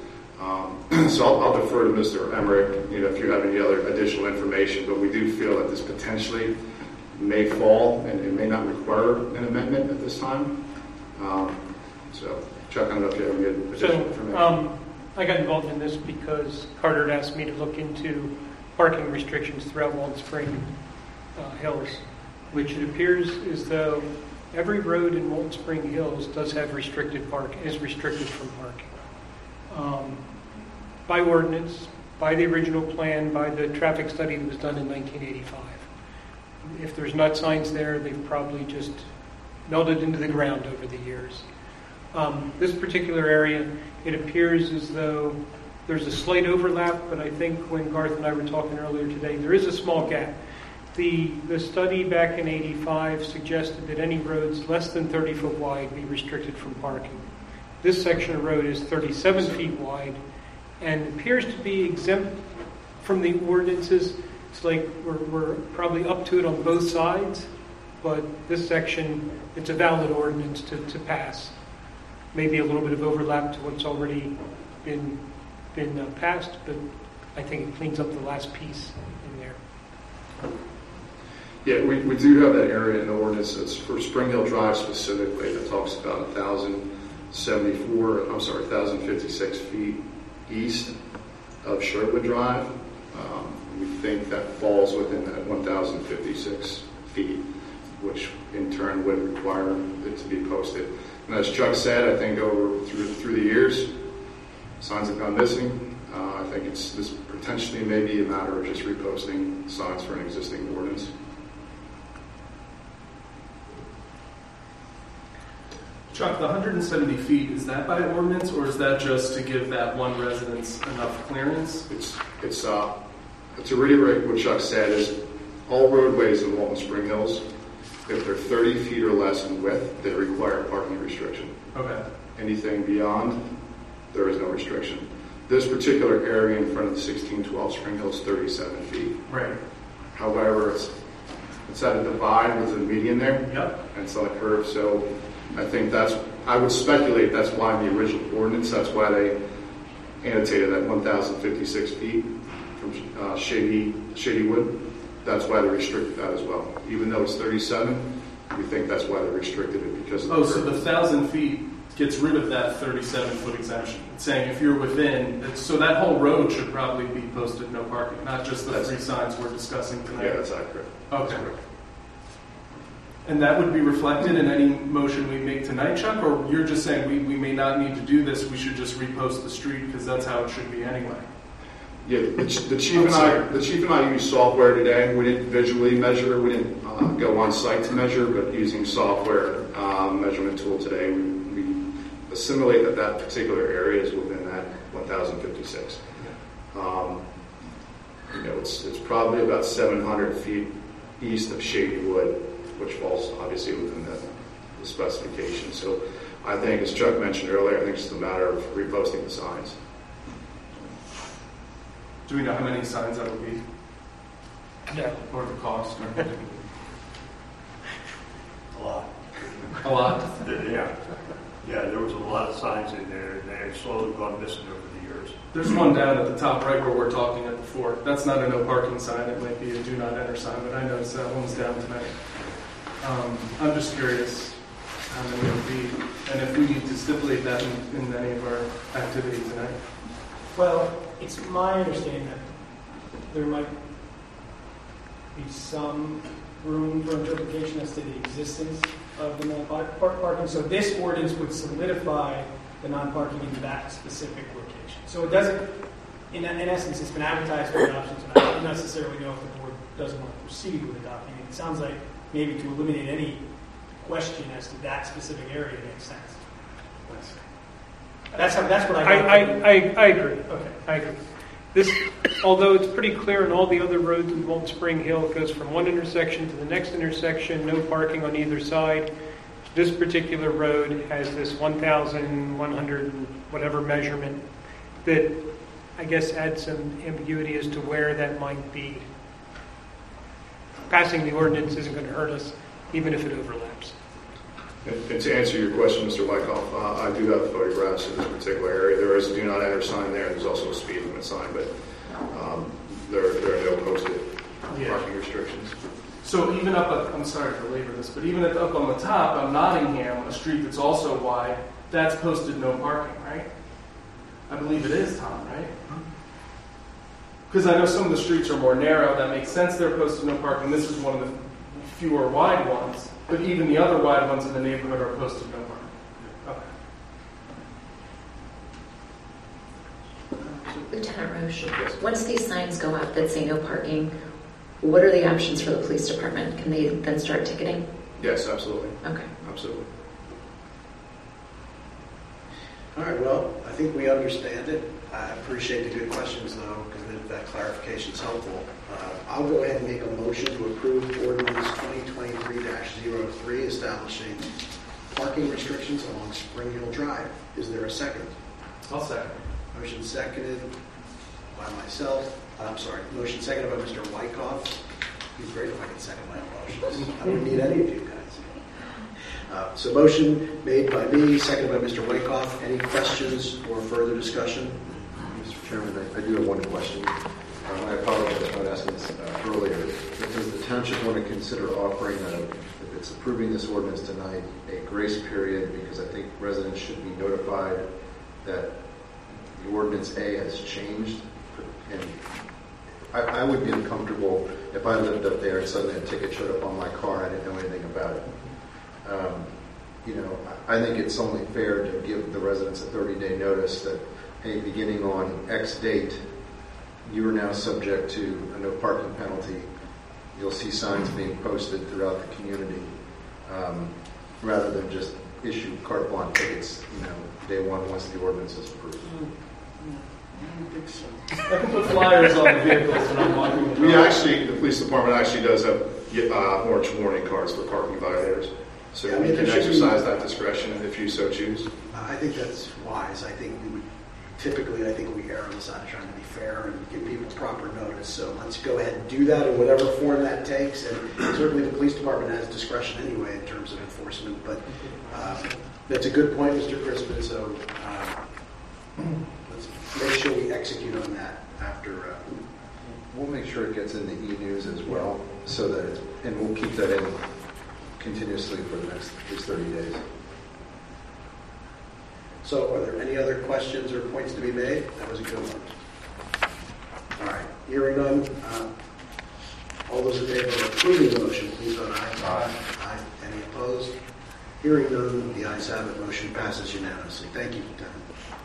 So I'll defer to Mr. Emmerich, if you have any other additional information, but we do feel that this potentially may fall and it may not require an amendment at this time. So Chuck, I don't know if you have any additional information. I got involved in this because Carter had asked me to look into parking restrictions throughout Walton Spring Hills, which it appears as though every road in Walton Spring Hills does have restricted parking, is restricted from parking. By ordinance, by the original plan, by the traffic study that was done in 1985. If there's not signs there, they've probably just melted into the ground over the years. This particular area, it appears as though there's a slight overlap, but I think when Garth and I were talking earlier today, there is a small gap. The study back in 85 suggested that any roads less than 30 foot wide be restricted from parking. This section of road is 37 feet wide and appears to be exempt from the ordinances. It's like we're probably up to it on both sides, but this section, it's a valid ordinance to pass. Maybe a little bit of overlap to what's already been passed, but I think it cleans up the last piece in there. Yeah, we do have that area in the ordinance. It's for Spring Hill Drive specifically that talks about 1,056 feet east of Sherwood Drive. We think that falls within that 1,056 feet, which in turn would require it to be posted. And as Chuck said, I think through the years, signs have gone missing. I think this potentially may be a matter of just reposting signs for an existing ordinance. Chuck, the 170 feet, is that by ordinance or is that just to give that one residence enough clearance? To reiterate what Chuck said, is all roadways in Walton Spring Hills, if they're 30 feet or less in width, they require a parking restriction. Okay. Anything beyond, there is no restriction. This particular area in front of the 1612 Spring Hill is 37 feet. Right. However, it's at a divide with a median there. Yep. And it's on a curve, so I think I would speculate that's why in the original ordinance, that's why they annotated that 1,056 feet from Shadywood. That's why they restricted that as well. Even though it's 37, we think that's why they restricted it because of the curve. So the 1,000 feet gets rid of that 37-foot exemption. It's saying if you're within, so that whole road should probably be posted no parking, not just the three signs we're discussing tonight. Yeah, that's accurate. Okay. And that would be reflected in any motion we make tonight, Chuck? Or you're just saying we may not need to do this, we should just repost the street because that's how it should be anyway? Yeah, the chief and I use software today. We didn't visually measure. We didn't go on site to measure, but using software measurement tool today, we assimilate that particular area is within that 1,056. It's probably about 700 feet east of Shadywood, which falls obviously within the specification. So I think, as Chuck mentioned earlier, I think it's just a matter of reposting the signs. Do we know how many signs that would be? No. Or the cost? Or A lot. A lot? Yeah. Yeah, there was a lot of signs in there, and they have slowly gone missing over the years. There's one down at the top right where we're talking at the fort. That's not a no parking sign. It might be a do not enter sign, but I noticed that one's down tonight. I'm just curious how many it would be, and if we need to stipulate that in any of our activities tonight. Well, it's my understanding that there might be some room for interpretation as to the existence of the non-parking. So this ordinance would solidify the non-parking in that specific location. So it doesn't, in essence, it's been advertised for adoption tonight. I don't necessarily know if the board doesn't want to proceed with adopting it. It sounds like maybe to eliminate any question as to that specific area makes sense. That's what I agree. Okay, I agree. This, although it's pretty clear in all the other roads in Walton Spring Hill, it goes from one intersection to the next intersection, no parking on either side. This particular road has this 1,100 whatever measurement that I guess adds some ambiguity as to where that might be. Passing the ordinance isn't going to hurt us, even if it overlaps. And to answer your question, Mr. Wyckoff, I do have photographs of this particular area. There is a do not enter sign there. There's also a speed limit sign, but there are no posted parking restrictions. So even I'm sorry to belabor this, but even up on the top of Nottingham, a street that's also wide, that's posted no parking, right? I believe it is, Tom, right? Because I know some of the streets are more narrow. That makes sense. They're posted no parking. This is one of the fewer wide ones. But even the other wide ones in the neighborhood are posted no parking. Okay. Lieutenant Roche, once these signs go up that say no parking, what are the options for the police department? Can they then start ticketing? Yes, absolutely. Okay. Absolutely. All right, well, I think we understand it. I appreciate the good questions, though, because that clarification is helpful. I'll go ahead and make a motion to approve ordinance 2023-03 establishing parking restrictions along Spring Hill Drive. Is there a second? I'll second. Motion seconded by myself. Motion seconded by Mr. Wyckoff. It'd be great if I could second my own motions. I don't need any of you guys. So motion made by me, seconded by Mr. Wyckoff. Any questions or further discussion? Mr. Chairman, I do have one question. I apologize for not asking this earlier. Does the township want to consider offering, if it's approving this ordinance tonight, a grace period? Because I think residents should be notified that the ordinance A has changed. And I would be uncomfortable if I lived up there and suddenly a ticket showed up on my car and I didn't know anything about it. I think it's only fair to give the residents a 30-day notice that, hey, beginning on X date, you are now subject to a no parking penalty. You'll see signs being posted throughout the community, rather than just issue carte blanche tickets, day one once the ordinance is approved. I can put flyers on the vehicles and I'm walking. The police department actually does have orange warning cards for parking violators. So you can exercise that discretion if you so choose. I think that's wise. I think we err on the side of trying to be fair and give people proper notice. So let's go ahead and do that in whatever form that takes. And certainly the police department has discretion anyway in terms of enforcement. But that's a good point, Mr. Crispin. So let's make sure we execute on that after. We'll make sure it gets in the e-news as well, so that and we'll keep that in continuously for the next at least 30 days. So are there any other questions or points to be made? That was a good one. All right. Hearing none, all those in favor of approving the motion, please vote aye. Aye. Aye. Any opposed? Hearing none, the ayes have it. Motion passes unanimously. Thank you, Lieutenant.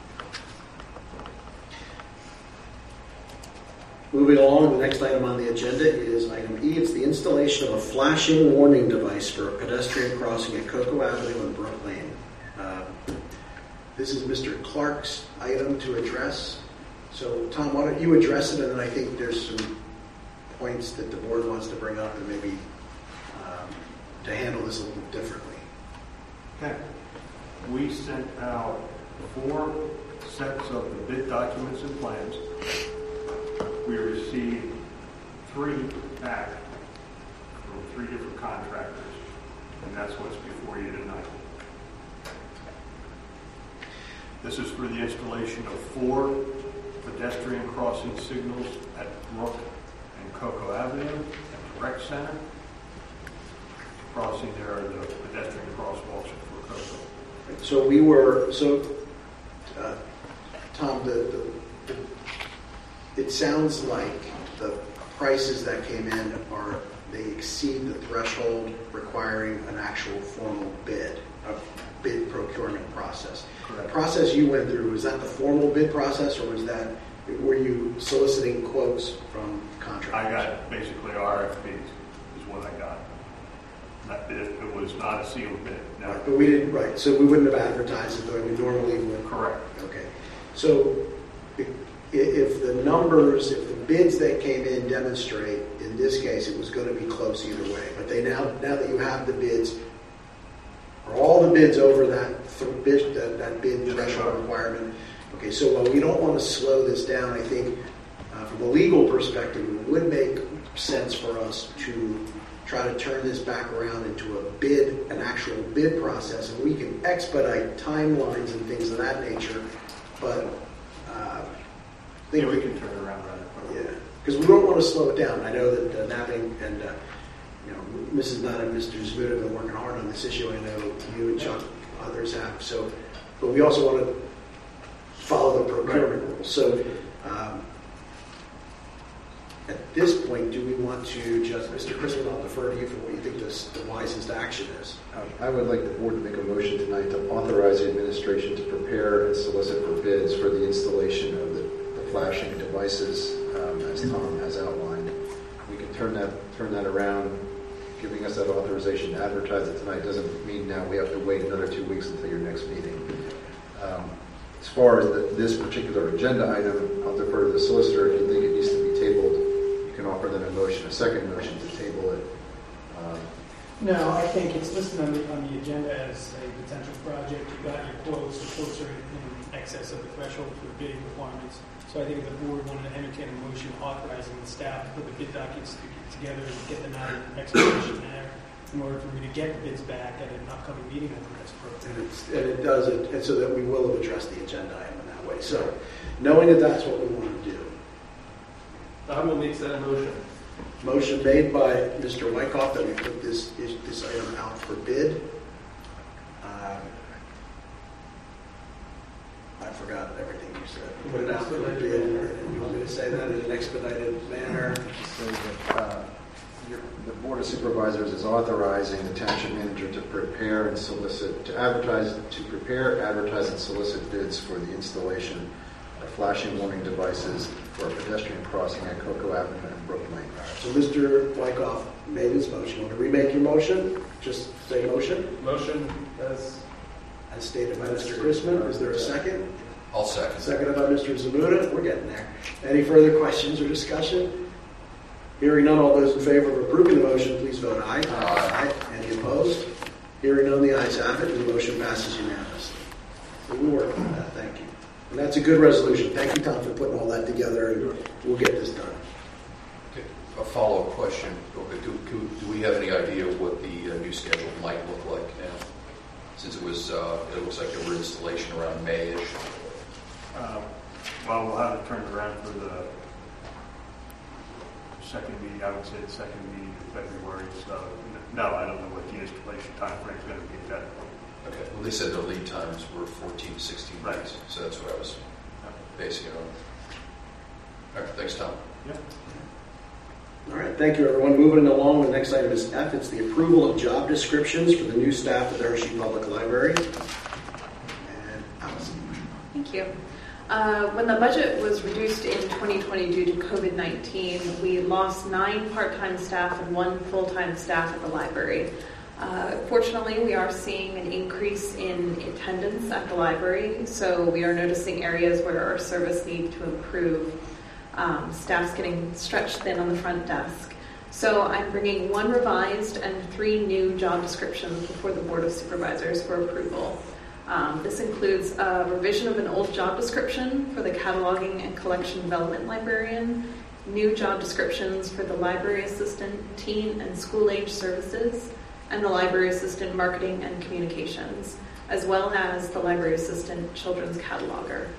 Moving along, the next item on the agenda is item E. It's the installation of a flashing warning device for a pedestrian crossing at Cocoa Avenue and Brook Lane. This is Mr. Clark's item to address. So, Tom, why don't you address it, and then I think there's some points that the board wants to bring up and maybe to handle this a little differently. Okay. We sent out 4 sets of the bid documents and plans. We received 3 back from 3 different contractors, and that's what's before you tonight. This is for the installation of 4 pedestrian crossing signals at Brook and Cocoa Avenue at the Rec Center. Crossing there are the pedestrian crosswalks for Cocoa. Tom, it sounds like the prices that came in they exceed the threshold requiring an actual formal bid, a bid procurement process. Correct. The process you went through, was that the formal bid process, or were you soliciting quotes from contractors? I got basically RFPs is what I got. It was not a sealed bid. No. Right, but we didn't, right, so we wouldn't have advertised it the way we normally would. Correct. Okay. So if the bids that came in demonstrate, in this case, it was going to be close either way. But now that you have the bids, are all the bids over that bid threshold requirement? Okay, so while we don't want to slow this down, I think from a legal perspective, it would make sense for us to try to turn this back around into an actual bid process, and we can expedite timelines and things of that nature, but I think we can turn it around rather quickly. Yeah, because we don't want to slow it down. I know that Napping and Mrs. Nutt and Mr. Zmuda have been working hard on this issue. I know you and Chuck, others have. So, but we also want to follow the procurement rules. So, at this point, do we want to just, Mr. Chrisman, I'll defer to you for what you think the wisest action is. I would like the board to make a motion tonight to authorize the administration to prepare and solicit for bids for the installation of the flashing devices, as Tom has outlined. We can turn that around. Giving us that authorization to advertise it tonight doesn't mean now we have to wait another 2 weeks until your next meeting. As far as this particular agenda item, I'll defer to the solicitor. If you think it needs to be tabled, you can offer them a second motion to table it. No, I think it's listed on the agenda as a potential project. You got your quotes. The quotes are in excess of the threshold for bidding requirements. So I think the board wanted to entertain a motion authorizing the staff to put the bid documents together and get them out of expedition there in order for me to get the bids back at an upcoming meeting. I think that's appropriate. And it does it, and so that we will have addressed the agenda item in that way. So, knowing that that's what we want to do. I will make that motion. Motion made by Mr. Wyckoff that we put this item out for bid. I forgot everything you said. Put it out for bid. And you want me to say that in an expedited manner? So that, the Board of Supervisors is authorizing the township manager to prepare, advertise, and solicit bids for the installation of flashing warning devices for a pedestrian crossing at Cocoa Avenue and Brook Lane. So Mr. Wyckoff made his motion. Want to remake your motion? Just say motion. Motion as stated by Mr. Chrisman. Is there a second? I'll second. Seconded by Mr. Zmuda. We're getting there. Any further questions or discussion? Hearing none, all those in favor of approving the motion, please vote aye. Aye. Any opposed? Hearing none, the ayes have it, and the motion passes unanimously. So we'll work on that. Thank you. And that's a good resolution. Thank you, Tom, for putting all that together, and we'll get this done. Okay. A follow-up question. Do we have any idea what the new schedule might look like now? Since it looks like there were installation around May-ish. Well, we'll have it turned around for the second meeting. I would say the second meeting in February. So, no, I don't know what the installation time frame is going to be at that point. Okay. Well, they said the lead times were 14 to 16 right. weeks, so that's what I was basing it on. All right. Thanks, Tom. Yeah. All right, thank you, everyone. Moving along, the next item is F. It's the approval of job descriptions for the new staff at the Hershey Public Library. And Allison. Thank you. When the budget was reduced in 2020 due to COVID-19, we lost 9 part-time staff and 1 full-time staff at the library. Fortunately, we are seeing an increase in attendance at the library, so we are noticing areas where our service needs to improve. Staff's getting stretched thin on the front desk. So I'm bringing 1 revised and 3 new job descriptions before the Board of Supervisors for approval. This includes a revision of an old job description for the cataloging and collection development librarian, new job descriptions for the library assistant, teen and school-age services, and the library assistant marketing and communications, as well as the library assistant children's cataloger.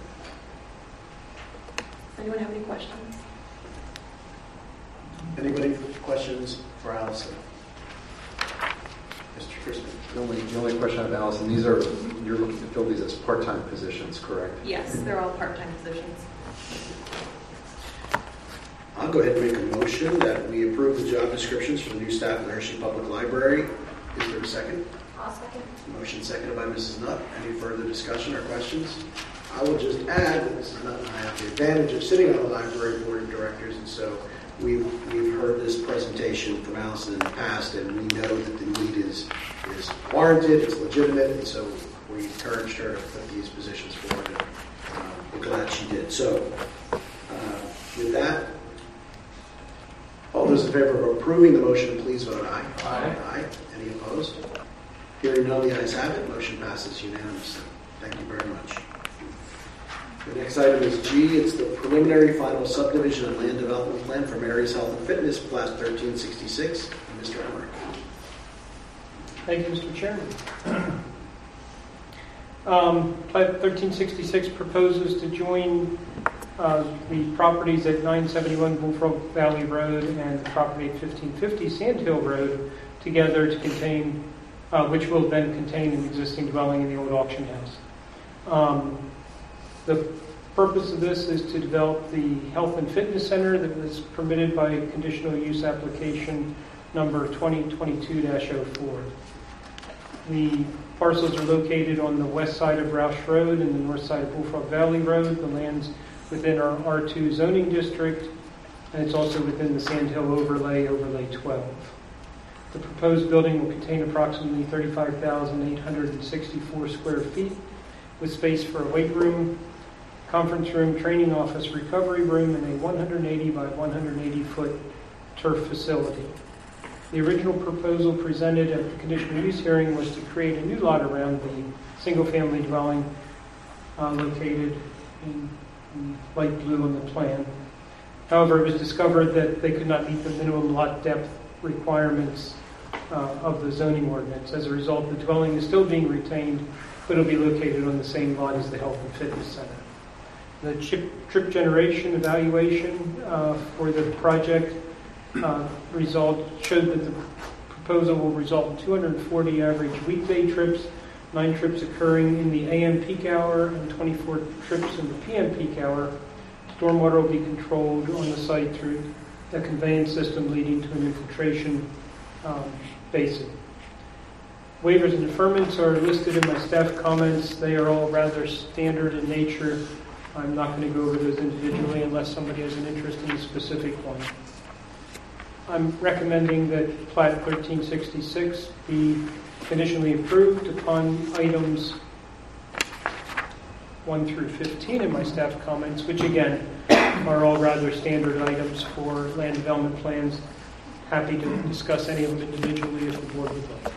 Anyone have any questions? Anybody have questions for Allison? Mr. Chrisman. The only question I have, Allison, you're looking to fill these as part-time positions, correct? Yes, they're all part-time positions. I'll go ahead and make a motion that we approve the job descriptions for the new staff at the Hershey Public Library. Is there a second? I'll second. Motion seconded by Mrs. Nutt. Any further discussion or questions? I will just add that Mrs. Nutt and I have the advantage of sitting on the library board of directors, and so we've heard this presentation from Allison in the past, and we know that the need is warranted, it's legitimate, and so we encouraged her to put these positions forward, and we're glad she did. So with that, all those in favor of approving the motion, please vote aye. Aye. Aye. Any opposed? Hearing none, the ayes have it. Motion passes unanimously. Thank you very much. The next item is G. It's the preliminary final subdivision and land development plan for Mary's Health and Fitness, Plat 1366, Mr. Emmerich. Thank you, Mr. Chairman. Plat 1366 proposes to join the properties at 971 Bullfrog Valley Road and the property at 1550 Sand Hill Road together to contain, which will then contain an existing dwelling in the old auction house. The purpose of this is to develop the health and fitness center that was permitted by conditional use application number 2022-04. The parcels are located on the west side of Roush Road and the north side of Bullfrog Valley Road. The land's within our R2 zoning district, and it's also within the Sand Hill Overlay 12. The proposed building will contain approximately 35,864 square feet with space for a weight room, conference room, training office, recovery room, and a 180 by 180 foot turf facility. The original proposal presented at the conditional use hearing was to create a new lot around the single-family dwelling located in light blue on the plan. However, it was discovered that they could not meet the minimum lot depth requirements of the zoning ordinance. As a result, the dwelling is still being retained, but it'll be located on the same lot as the health and fitness center. The trip generation evaluation for the project result showed that the proposal will result in 240 average weekday trips, 9 trips occurring in the AM peak hour and 24 trips in the PM peak hour. Stormwater will be controlled on the site through a conveyance system leading to an infiltration basin. Waivers and deferments are listed in my staff comments. They are all rather standard in nature. I'm not going to go over those individually unless somebody has an interest in a specific one. I'm recommending that Plat 1366 be conditionally approved upon items 1 through 15 in my staff comments, which again are all rather standard items for land development plans. Happy to discuss any of them individually if the board would like.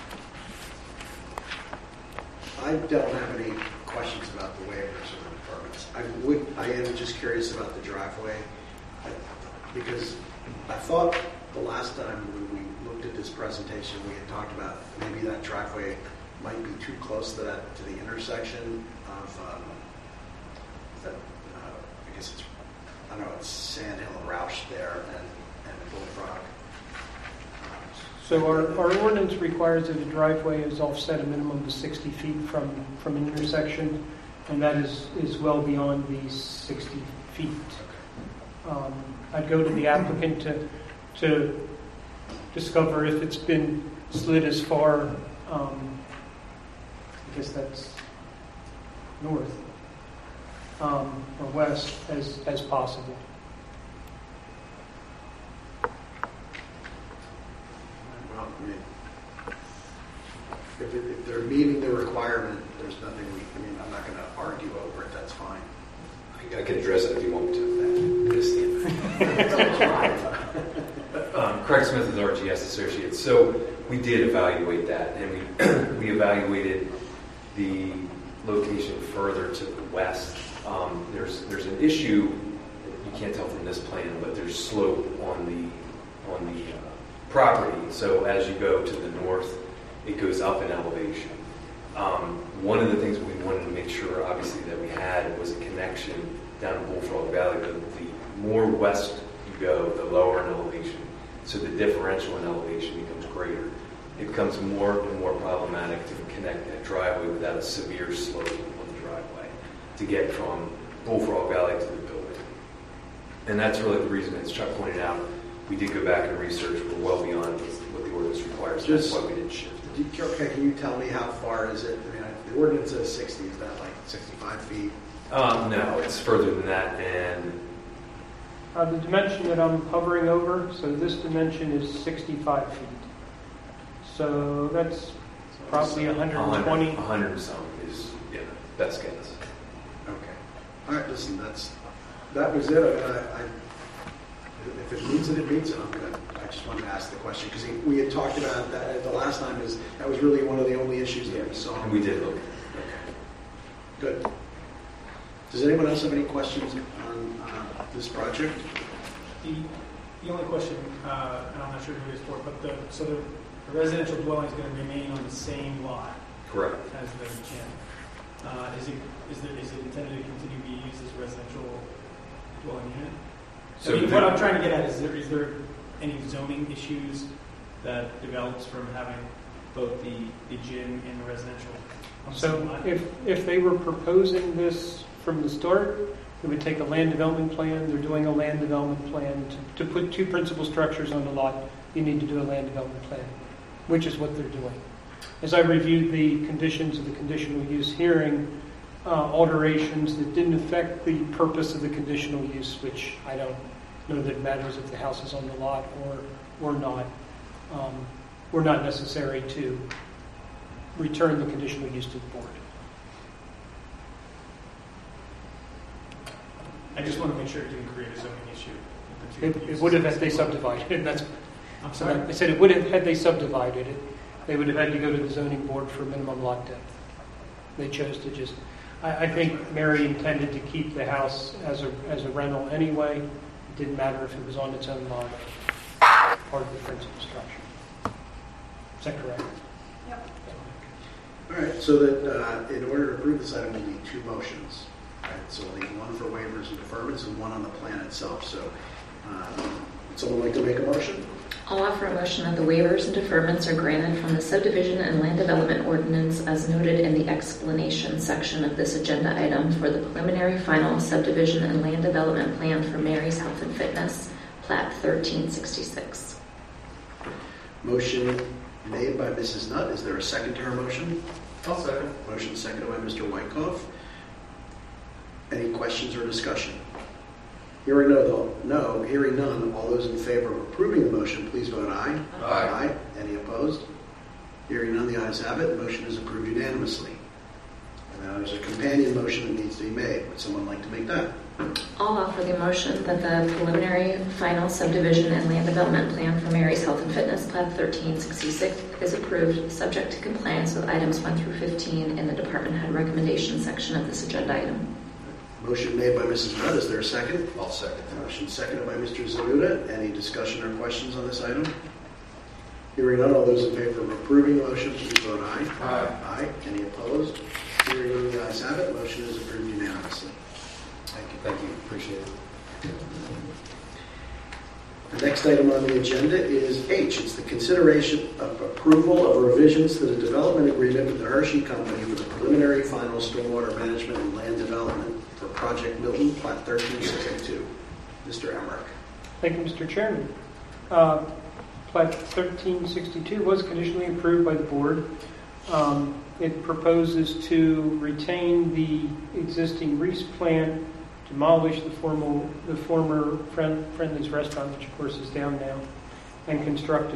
I don't have any questions about the waivers or the deferments. I am just curious about the driveway because I thought the last time when we looked at this presentation, we had talked about maybe that driveway might be too close to the intersection of I guess it's, I don't know, it's Sand Hill and Roush there and Bullfrog. So our ordinance requires that a driveway is offset a minimum of 60 feet from an intersection, and that is well beyond these 60 feet. I'd go to the applicant to discover if it's been slid as far, I guess that's north or west as possible. Well, I mean, if they're meeting the requirement, there's nothing I'm not going to argue over it. That's fine. I can address it if you want me to. Craig Smith is RGS Associates. So we did evaluate that, and we evaluated the location further to the west. There's an issue you can't tell from this plan, but there's slope on the property. So as you go to the north, it goes up in elevation. One of the things we wanted to make sure, obviously, that we had was a connection down in Bullfrog Valley. The more west you go, the lower in elevation. So the differential in elevation becomes greater. It becomes more and more problematic to connect that driveway without a severe slope on the driveway to get from Bullfrog Valley to the building. And that's really the reason, as Chuck pointed out, we did go back and research. We're well beyond what the ordinance requires. That's why we didn't shift it. Okay, can you tell me how far is it? I mean, the ordinance says 60. Is that like 65 feet? No, it's further than that. And the dimension that I'm hovering over, so this dimension is 65 feet. So that's probably 120. 100 some is, best guess. Okay. All right, listen, that was it. If it meets it, it meets it. I'm good. I just wanted to ask the question because we had talked about that the last time. That was really one of the only issues that we saw. And we did look. Okay. Good. Does anyone else have any questions on this project? the only question, and I'm not sure who it is for, but the residential dwelling is going to remain on the same lot. Correct. As the gym. Is it intended to continue to be used as a residential dwelling unit? So what I'm trying to get at is there any zoning issues that develops from having both the gym and the residential? So if they were proposing this from the start, it would take a land development plan. They're doing a land development plan. To put two principal structures on the lot, you need to do a land development plan, which is what they're doing. As I reviewed the conditions of the conditional use hearing, alterations that didn't affect the purpose of the conditional use, which I don't know that it matters if the house is on the lot or not, were not necessary to return the conditional use to the board. I just want to make sure it didn't create a zoning issue. It would have had they subdivided it. That's, I'm sorry? I said it would have had they subdivided it. They would have had to go to the zoning board for minimum lot depth. They chose to just... I think Mary intended to keep the house as a rental anyway. It didn't matter if it was on its own lot, part of the principal structure. Is that correct? Yep. All right, so that in order to approve this item, we need two motions. Right, so we'll need one for waivers and deferments and one on the plan itself. So would someone like to make a motion? I'll offer a motion that the waivers and deferments are granted from the subdivision and land development ordinance as noted in the explanation section of this agenda item for the preliminary final subdivision and land development plan for Mary's Health and Fitness, Plat 1366. Motion made by Mrs. Nutt. Is there a second to her motion? I'll second. Motion seconded by Mr. Wyckoff. Any questions or discussion? Hearing none, all those in favor of approving the motion, please vote aye. Aye. Any opposed? Hearing none, the ayes have it. The motion is approved unanimously. And now there's a companion motion that needs to be made. Would someone like to make that? I'll offer the motion that the preliminary final subdivision and land development plan for Mary's Health and Fitness, Plat 1366, is approved, subject to compliance with items 1 through 15 in the department head recommendation section of this agenda item. Motion made by Mrs. Nutt. Is there a second? I'll second. Motion seconded by Mr. Zanuda. Any discussion or questions on this item? Hearing none, all those in favor of approving the motion, please vote aye. Aye. Any opposed? Hearing none, the ayes have it. Motion is approved unanimously. Thank you. Thank you. Appreciate it. The next item on the agenda is H. It's the consideration of approval of revisions to the development agreement with the Hershey Company for the preliminary final stormwater management and land development for Project Milton, Plat 1362. Mr. Emmerich. Thank you, Mr. Chairman. Plat 1362 was conditionally approved by the board. It proposes to retain the existing Reese plant, demolish the former Friendly's restaurant, which of course is down now, and construct a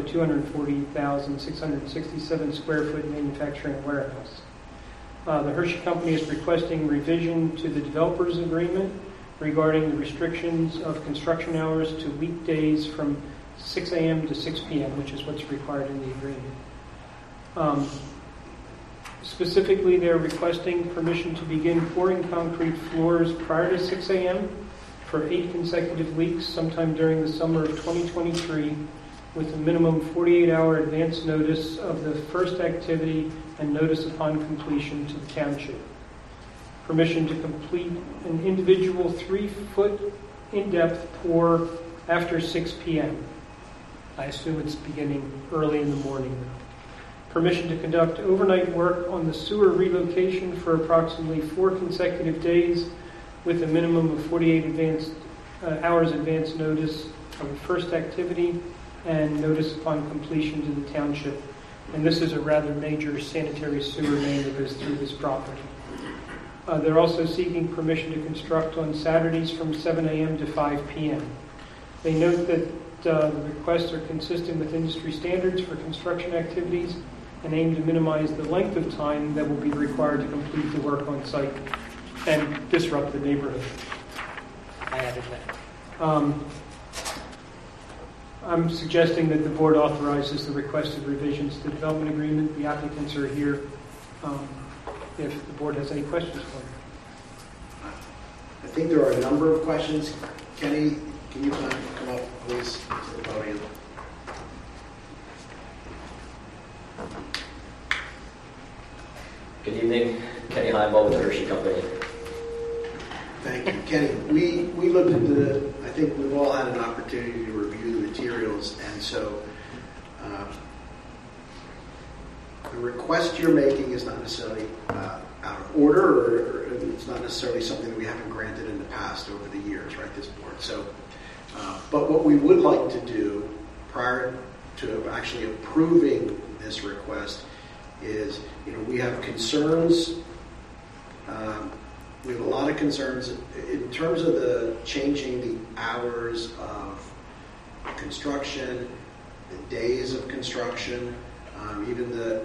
240,667 square foot manufacturing warehouse. The Hershey Company is requesting revision to the developer's agreement regarding the restrictions of construction hours to weekdays from 6 a.m. to 6 p.m., which is what's required in the agreement. Specifically, they're requesting permission to begin pouring concrete floors prior to 6 a.m. for 8 consecutive weeks sometime during the summer of 2023 with a minimum 48-hour advance notice of the first activity and notice upon completion to the township. Permission to complete an individual 3-foot in-depth pour after 6 p.m. I assume it's beginning early in the morning now. Permission to conduct overnight work on the sewer relocation for approximately 4 consecutive days with a minimum of 48 hours advance notice of the first activity and notice upon completion to the township. And this is a rather major sanitary sewer main that goes through this property. They're also seeking permission to construct on Saturdays from 7 a.m. to 5 p.m. They note that the requests are consistent with industry standards for construction activities and aim to minimize the length of time that will be required to complete the work on site and disrupt the neighborhood. I added that. I'm suggesting that the board authorizes the requested revisions to the development agreement. The applicants are here if the board has any questions for me. I think there are a number of questions. Kenny, Can you come up, please, to the podium? Good evening, Kenny Heimbaugh with the Hershey Company. Thank you, Kenny. We looked at I think we've all had an opportunity to review the materials, and so the request you're making is not necessarily out of order, or it's not necessarily something that we haven't granted in the past over the years, right, this board. So, but what we would like to do prior to actually approving this request is, we have concerns. We have a lot of concerns in terms of the changing the hours of construction, the days of construction, even the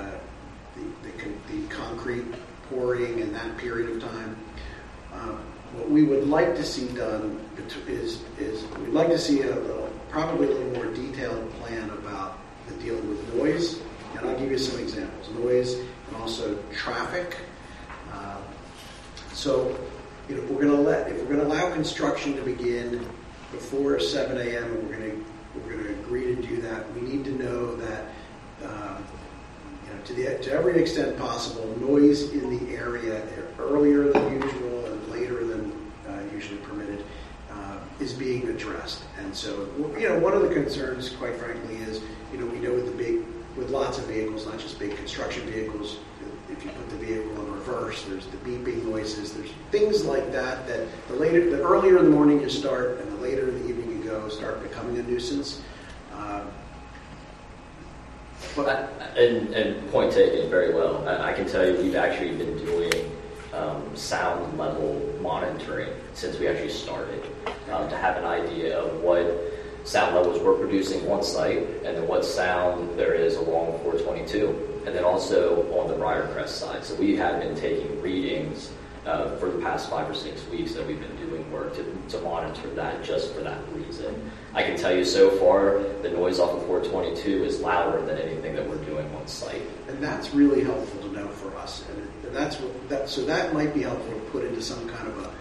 concrete pouring in that period of time. What we would like to see done is we'd like to see probably a little more detailed plan about the deal with noise, and I'll give you some examples. Noise and also traffic. So, if we're going to allow construction to begin before 7 a.m. and we're going to agree to do that, we need to know that to every extent possible, noise in the area earlier than usual and later than usually permitted is being addressed. And so, one of the concerns, quite frankly, is we know with lots of vehicles, not just big construction vehicles. If you put the vehicle in reverse, there's the beeping noises, there's things like that the earlier in the morning you start and the later in the evening you go start becoming a nuisance. And point taken very well. I can tell you we've actually been doing sound level monitoring since we actually started to have an idea of what sound levels we're producing on site and then what sound there is along 422. And then also on the Briarcrest side. So we have been taking readings for the past 5 or 6 weeks that we've been doing work to monitor that just for that reason. I can tell you so far, the noise off of 422 is louder than anything that we're doing on site. And that's really helpful to know for us. And so that might be helpful to put into some kind of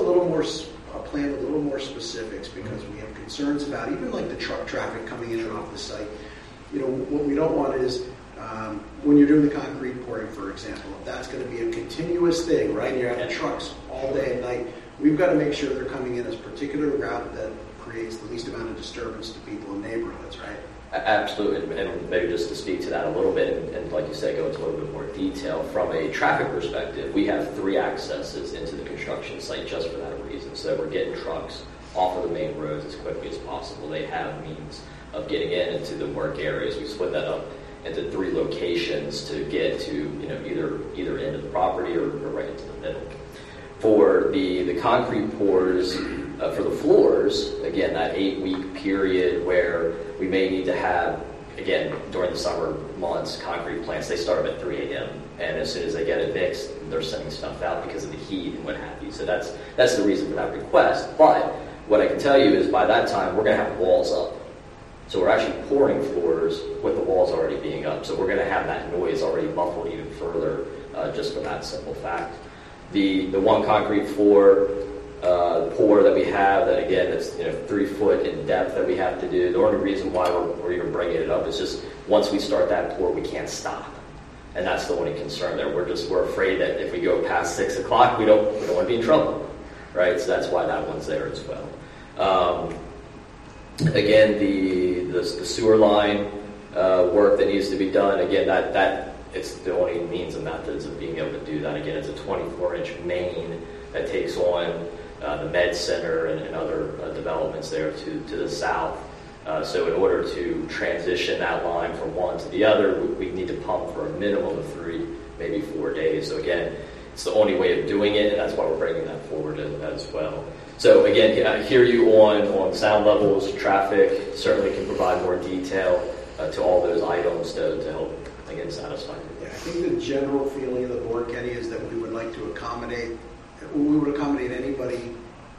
a plan with a little more specifics, because we have concerns about even like the truck traffic coming in and off the site. What we don't want is when you're doing the concrete pouring, for example, if that's going to be a continuous thing, right? You're having trucks all day and night. We've got to make sure they're coming in as a particular route that creates the least amount of disturbance to people in neighborhoods, right? Absolutely, and maybe just to speak to that a little bit, and like you said, go into a little bit more detail. From a traffic perspective, we have 3 accesses into the construction site just for that reason, so that we're getting trucks off of the main roads as quickly as possible. They have means of getting into the work areas. We split that up into 3 locations to get to either end of the property or right into the middle. For the concrete pours for the floors, again, that 8-week period where we may need to have, again, during the summer months, concrete plants, they start up at 3 a.m. And as soon as they get it mixed, they're sending stuff out because of the heat and what have you. So that's the reason for that request. But what I can tell you is by that time, we're going to have walls up. So we're actually pouring floors with the walls already being up. So we're going to have that noise already muffled even further just for that simple fact. The one concrete floor pour that we have, that again, it's 3 foot in depth that we have to do. The only reason why we're even bringing it up is just once we start that pour, we can't stop. And that's the only concern there. We're afraid that if we go past 6 o'clock, we don't want to be in trouble, right? So that's why that one's there as well. Again, the sewer line work that needs to be done, again, that it's the only means and methods of being able to do that. Again, it's a 24-inch main that takes on the Med Center and other developments there to the south. So in order to transition that line from one to the other, we need to pump for a minimum of 3, maybe 4 days. So again, it's the only way of doing it, and that's why we're bringing that forward as well. So again, I hear you on sound levels, traffic, certainly can provide more detail to all those items to help, again, satisfy you. Yeah, I think the general feeling of the board, Kenny, is that we would like to accommodate anybody.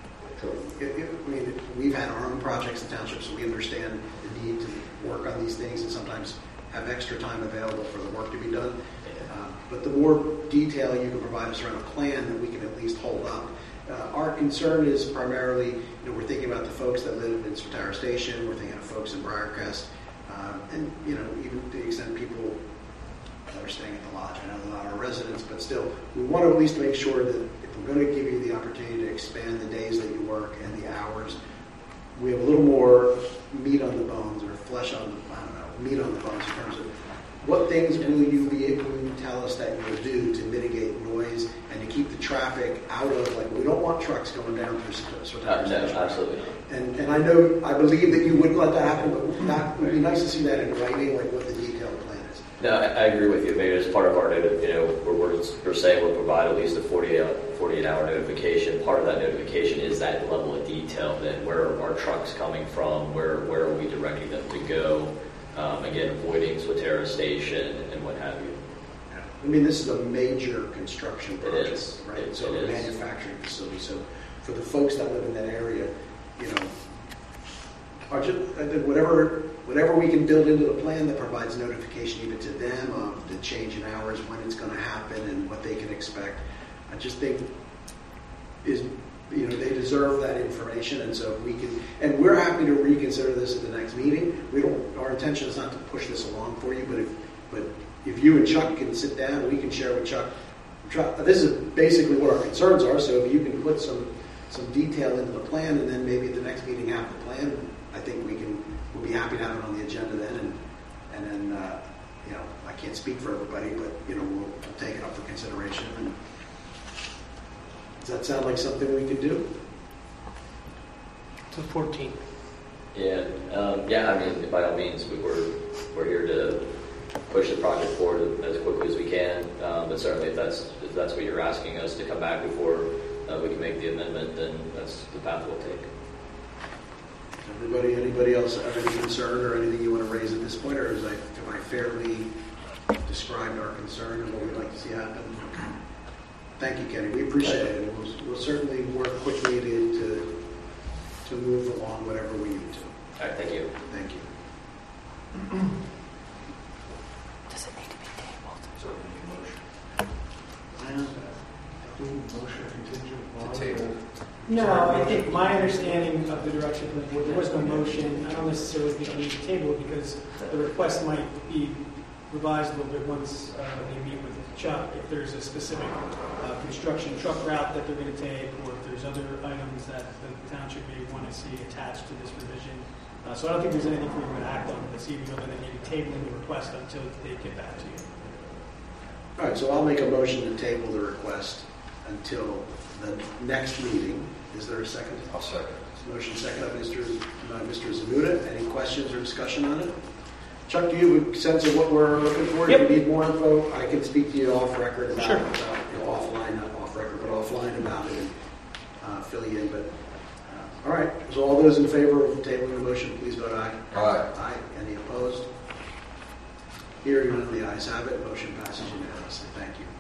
I mean, we've had our own projects in townships, so we understand the need to work on these things and sometimes have extra time available for the work to be done. But the more detail you can provide us around a plan that we can at least hold up Our concern is primarily, we're thinking about the folks that live in Swatara Station, we're thinking of folks in Briarcrest, and, even to the extent people that are staying at the lodge. I know a lot of residents, but still, we want to at least make sure that if we're going to give you the opportunity to expand the days that you work and the hours, we have a little more meat on the bones, or flesh on the, meat on the bones in terms of what things will you be able to tell us that you'll do to mitigate noise and to keep the traffic out of, like, we don't want trucks going down through Swatara Station. No, absolutely. And I believe that you wouldn't let that happen, but that would be nice to see that in writing, like what the detailed plan is. No, I agree with you. Maybe as part of our we're saying we'll provide at least a 48-hour notification. Part of that notification is that level of detail, then where are our trucks coming from, where are we directing them to go, again, avoiding Swatara Station and what have you. I mean, this is a major construction project, it is. right? So a manufacturing facility. So for the folks that live in that area, whatever we can build into the plan that provides notification even to them of the change in hours, when it's going to happen, and what they can expect. I just think they deserve that information, and so if we can, and we're happy to reconsider this at the next meeting. Our intention is not to push this along for you, but if you and Chuck can sit down, we can share with Chuck. This is basically what our concerns are. So if you can put some detail into the plan, and then maybe at the next meeting have the plan, I think we'll be happy to have it on the agenda then, and then I can't speak for everybody, but we'll take it up for consideration. And does that sound like something we could do? To 14. Yeah, I mean, by all means, we're here to push the project forward as quickly as we can. But certainly, if that's what you're asking us to come back before we can make the amendment, then that's the path we'll take. Anybody else have any concern or anything you want to raise at this point, or have I fairly described our concern and what we'd like to see happen? Thank you, Kenny. We appreciate it, and we'll certainly work quickly to move along whatever we need to. All right, thank you. Thank you. Does it need to be tabled? So we need a motion. Motion contingent on To table. No, I think my understanding of the direction from the board, there was no motion. I don't necessarily think we need to table it because the request might be revised a little bit once they meet with Chuck. If there's a specific construction truck route that they're going to take, or if there's other items that the township may want to see attached to this revision. So I don't think there's anything we're going to act on this evening other than maybe tabling the request until they get back to you. All right, so I'll make a motion to table the request until the next meeting. Is there a second? I'll second. Motion second by Mr. Zamuda. Any questions or discussion on it? Chuck, do you have a sense of what we're looking for? Yep. If you need more info, I can speak to you off record about Sure. it, offline, not off record, but offline about it, and fill you in. But all right, so all those in favor of tabling the motion, please vote aye. Aye. Aye. Any opposed? Hearing none, the ayes have it. Motion passes unanimously. Thank you.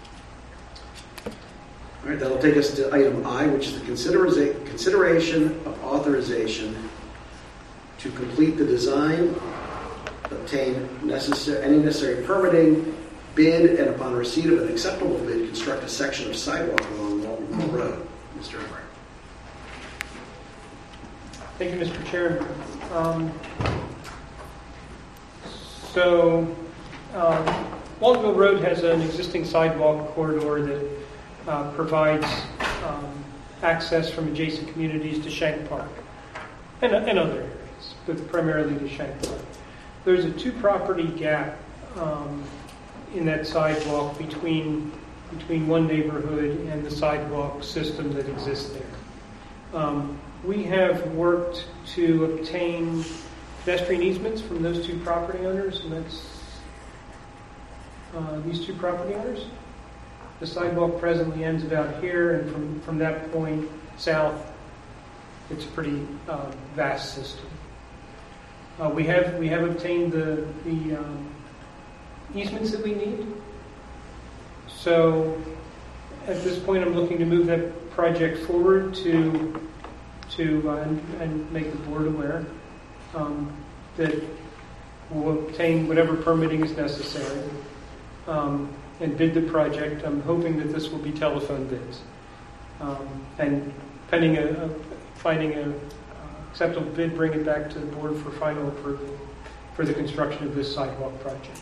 All right, that'll take us to item I, which is the consideration of authorization to complete the design, obtain any necessary permitting, bid, and upon receipt of an acceptable bid, construct a section of sidewalk along Walton Mill Road. Mr. Emmerich. Thank you, Mr. Chairman. Walton Mill Road has an existing sidewalk corridor that provides access from adjacent communities to Shank Park and other areas, but primarily to Shank Park. There's a two-property gap in that sidewalk between one neighborhood and the sidewalk system that exists there. We have worked to obtain pedestrian easements from those two property owners, and that's these two property owners. The sidewalk presently ends about here, and from that point south, it's a pretty vast system. We have obtained the easements that we need. So at this point, I'm looking to move that project forward and make the board aware that we'll obtain whatever permitting is necessary and bid the project. I'm hoping that this will be telephone bids. And pending finding a acceptable bid, bring it back to the board for final approval for the construction of this sidewalk project.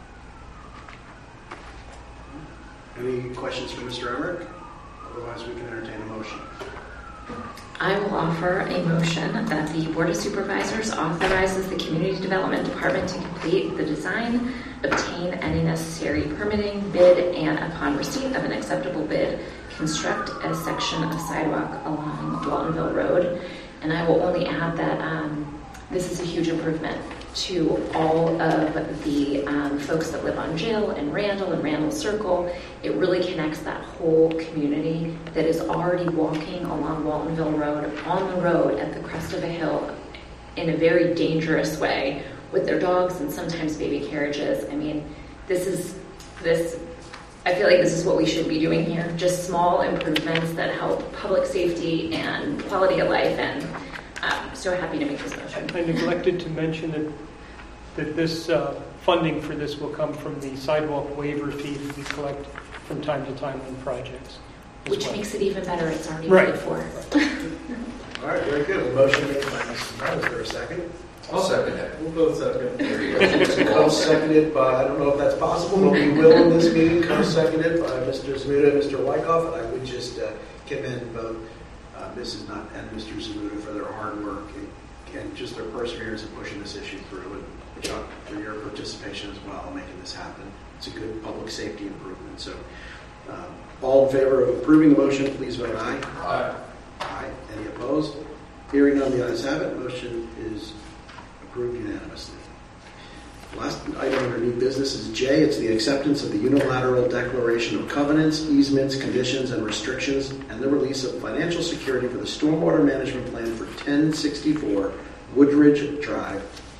Any questions for Mr. Emmerich? Otherwise, we can entertain a motion. I will offer a motion that the Board of Supervisors authorizes the Community Development Department to complete the design, obtain any necessary permitting, bid, and upon receipt of an acceptable bid, construct a section of sidewalk along Waltonville Road. And I will only add that this is a huge improvement to all of the folks that live on Jill and Randall Circle. It really connects that whole community that is already walking along Waltonville Road, on the road at the crest of a hill in a very dangerous way with their dogs and sometimes baby carriages. I mean, I feel like this is what we should be doing here. Just small improvements that help public safety and quality of life, and I'm so happy to make this motion. I neglected to mention that this funding for this will come from the sidewalk waiver fee that we collect from time to time on projects. Which makes it even better. It's already right. paid for. All right, very good. A motion made by Mrs. Brown. Is there a second? I'll second that. We'll both second. There you go. Co-seconded by, I don't know if that's possible, but we will in this meeting, co-seconded by Mr. Zamuda and Mr. Wyckoff, and I would just commend both Mrs. Nutt and Mr. Zamuda for their hard work and just their perseverance in pushing this issue through, and Chuck for your participation as well in making this happen. It's a good public safety improvement. So all in favor of approving the motion, please vote aye. Aye. Aye. Any opposed? Hearing none, the ayes have it. Motion is approved unanimously. Last item under new business is J. It's the acceptance of the unilateral declaration of covenants, easements, conditions, and restrictions, and the release of financial security for the stormwater management plan for 1064 Woodridge Drive,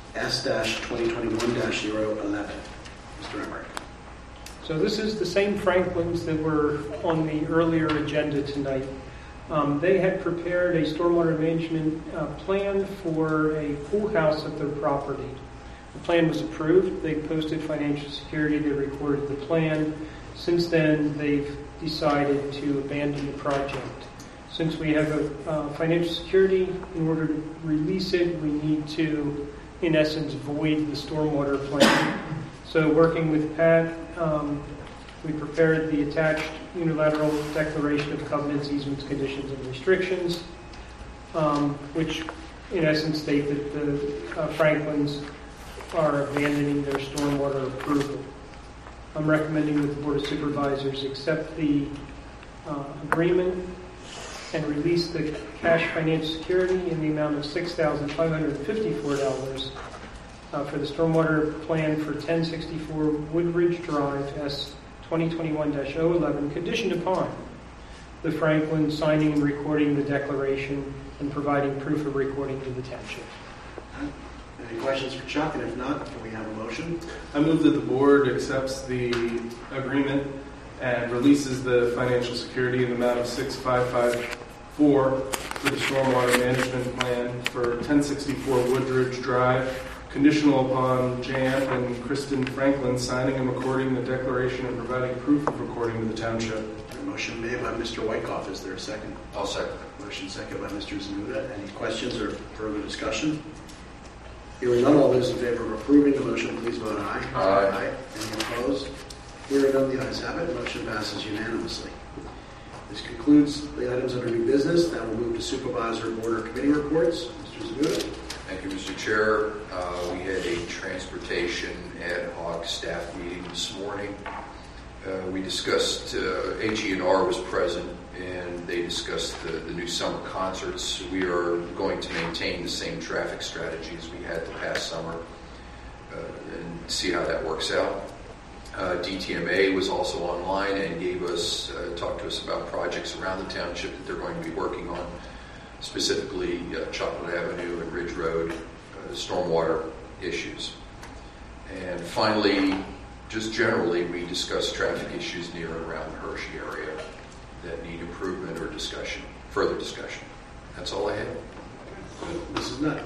S-2021-011. Mr. Emmerich. So this is the same Franklins that were on the earlier agenda tonight. They had prepared a stormwater management plan for a pool house at their property. The plan was approved. They posted financial security. They recorded the plan. Since then, they've decided to abandon the project. Since we have a financial security, in order to release it, we need to, in essence, void the stormwater plan. So working with Pat, we prepared the attached unilateral declaration of covenants, easements, conditions, and restrictions, which in essence state that the Franklins are abandoning their stormwater approval. I'm recommending that the Board of Supervisors accept the agreement and release the cash financial security in the amount of $6,554 for the stormwater plan for 1064 Woodridge Drive, S-2021-011, conditioned upon the Franklin signing and recording the declaration and providing proof of recording to the township. Any questions for Chuck? And if not, can we have a motion? I move that the board accepts the agreement and releases the financial security in the amount of $6,554 for the stormwater management plan for 1064 Woodridge Drive, conditional upon Jan and Kristen Franklin signing and recording the declaration and providing proof of recording to the township. A motion made by Mr. Wyckoff. Is there a second? I'll second. Motion second by Mr. Zamuda. Any questions or further discussion? Hearing none, all those in favor of approving the motion, please vote aye. Aye. Any opposed? Hearing none, the ayes have it. Motion passes unanimously. This concludes the items under new business. Now we'll move to supervisor, board, or committee reports. Mr. Zamuda. Thank you, Mr. Chair. We had a transportation ad hoc staff meeting this morning. We discussed, HE&R was present, and they discussed the new summer concerts. We are going to maintain the same traffic strategies we had the past summer and see how that works out. DTMA was also online and talked to us about projects around the township that they're going to be working on, specifically Chocolate Avenue and Ridge Road, stormwater issues. And finally, just generally, we discussed traffic issues near and around the Hershey area that need improvement or discussion, further discussion. That's all I have. Mrs. Nutt.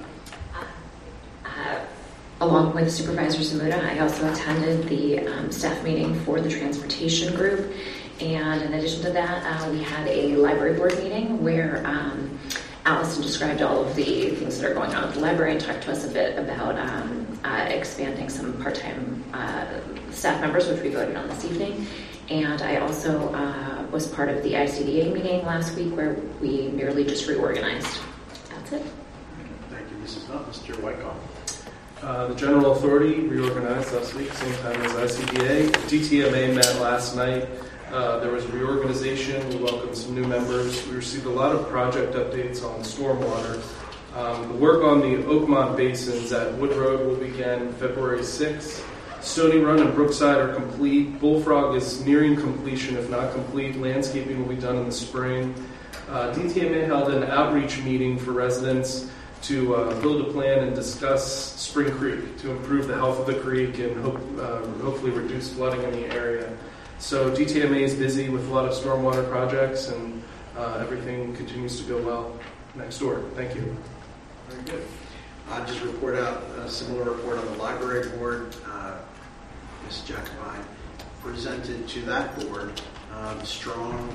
Along with Supervisor Zamuda, I also attended the staff meeting for the transportation group. And in addition to that, we had a library board meeting where Allison described all of the things that are going on at the library and talked to us a bit about expanding some part-time staff members, which we voted on this evening. And I also was part of the ICDA meeting last week where we merely just reorganized. That's it. Thank you, Mrs. Nutt. Mr. Wyckoff. The General Authority reorganized last week, same time as ICDA. DTMA met last night. There was a reorganization. We welcomed some new members. We received a lot of project updates on stormwater. The work on the Oakmont basins at Wood Road will begin February 6th. Stony Run and Brookside are complete. Bullfrog is nearing completion, if not complete. Landscaping will be done in the spring. DTMA held an outreach meeting for residents to build a plan and discuss Spring Creek to improve the health of the creek and hopefully reduce flooding in the area. So DTMA is busy with a lot of stormwater projects, and everything continues to go well next door. Thank you. Very good. I'll just report out a similar report on the library board. Ms. Jacobine presented to that board strong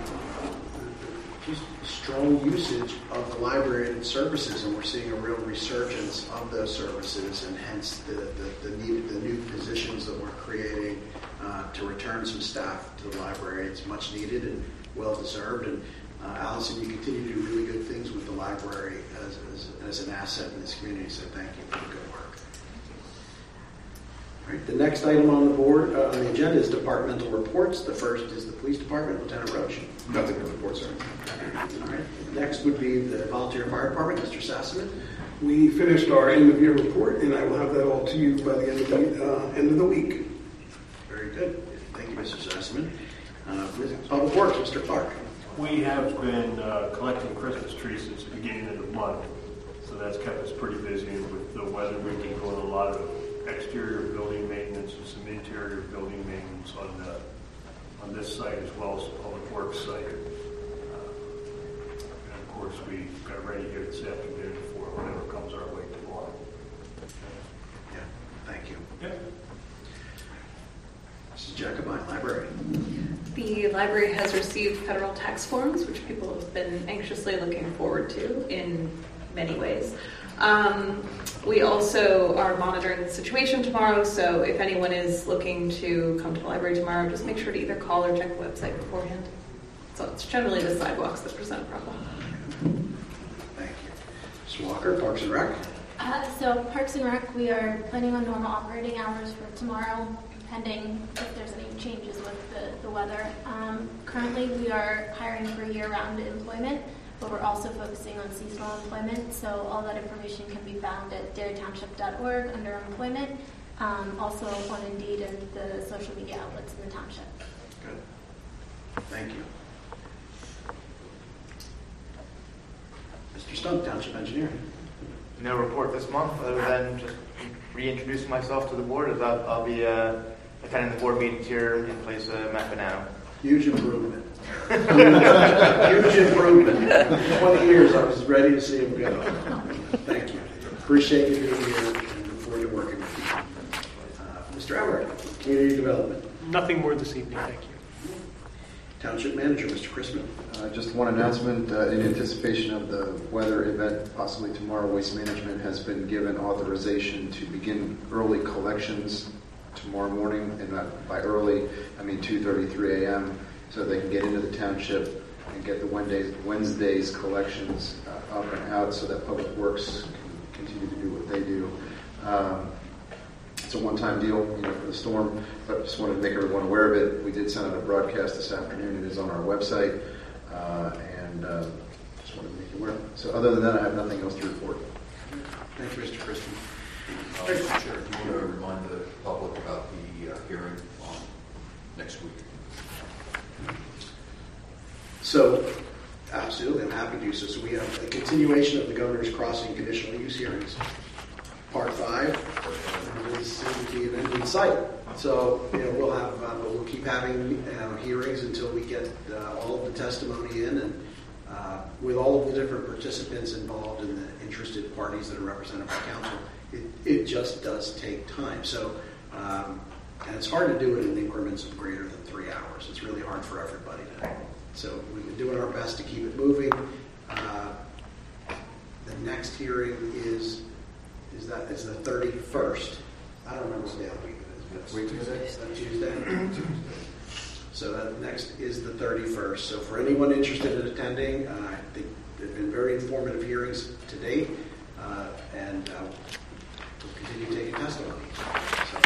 usage of the library and its services, and we're seeing a real resurgence of those services, and hence the new positions that we're creating to return some staff to the library. It's much needed and well deserved. And Allison, you continue to do really good things with the library as an asset in this community. So thank you for the good work. All right, the next item on the board on the agenda is departmental reports. The first is the police department. Lieutenant Roach. Nothing to report, sir. All right. Next would be the volunteer fire department. Mr. Sassaman. We finished our end of year report, and I will have that all to you by the end of the week. Very good. Thank you, Mr. Sassaman. Public Works, Mr. Clark. We have been collecting Christmas trees since the beginning of the month, so that's kept us pretty busy. And with the weather, we've been doing a lot of exterior building maintenance and some interior building maintenance on this site as well as the Public Works site. And of course, we got ready here this afternoon for whatever comes our way tomorrow. Yeah, thank you. Yeah. Mrs. Jacobine, library. The library has received federal tax forms, which people have been anxiously looking forward to in many ways. We also are monitoring the situation tomorrow, so if anyone is looking to come to the library tomorrow, just make sure to either call or check the website beforehand. So it's generally the sidewalks that present a problem. Thank you. Mr. Walker, Parks and Rec. So Parks and Rec, we are planning on normal operating hours for tomorrow, pending if there's any changes with the weather. Currently, we are hiring for year-round employment, but we're also focusing on seasonal employment. So all that information can be found at darytownship.org under employment, also on Indeed and the social media outlets in the township. Good. Thank you. Mr. Stump, Township Engineer. No report this month other than just reintroducing myself to the board, as I'll be attending the board meetings here in place of Matt Bonanno. Huge improvement. Huge improvement. 20 years, I was ready to see him go. Thank you. Appreciate you being here and look forward to working with you. Mr. Everett, Community Development. Nothing more this evening, thank you. Township Manager, Mr. Chrisman. Just one announcement. In anticipation of the weather event, possibly tomorrow, Waste Management has been given authorization to begin early collections tomorrow morning, and by early, I mean 2:33 a.m., so they can get into the township and get the Wednesday's collections up and out so that Public Works can continue to do what they do. It's a one-time deal, for the storm, but just wanted to make everyone aware of it. We did send out a broadcast this afternoon. It is on our website, and just wanted to make you aware. So other than that, I have nothing else to report. Thank you, Mr. Chrisman. Mr. Chair, do you want to remind the public about the hearing on next week? So, absolutely, I'm happy to do so. So we have a continuation of the Governor's Crossing conditional use hearings. Part 5 is soon to be an end in sight. So, we'll keep having hearings until we get all of the testimony in, and with all of the different participants involved and the interested parties that are represented by council, it just does take time. So, And it's hard to do it in increments of greater than 3 hours. It's really hard for everybody to. So we've been doing our best to keep it moving. The next hearing is the 31st. I don't remember what day of the week it is. Tuesday. So that next is the 31st. So for anyone interested in attending, I think they've been very informative hearings to date, and we'll continue taking testimony. So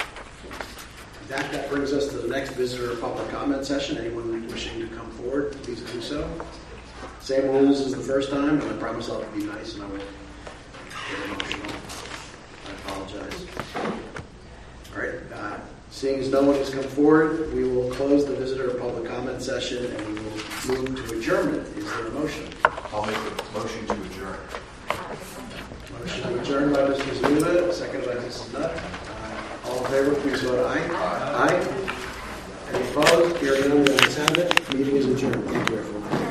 that brings us to the next visitor public comment session. Anyone wishing to come forward, please do so. Same rules as the first time, and I promise I'll be nice and I won't get emotional. I apologize. All right. Seeing as no one has come forward, we will close the visitor public comment session and we will move to adjournment. Is there a motion? I'll make a motion to adjourn. Motion to adjourn by Mr. Zamuda, seconded by Mrs. Nutt. All in favor, please vote aye. Aye. Any opposed? Hearing none, the ayes have it. Meeting is adjourned. Thank you, everyone.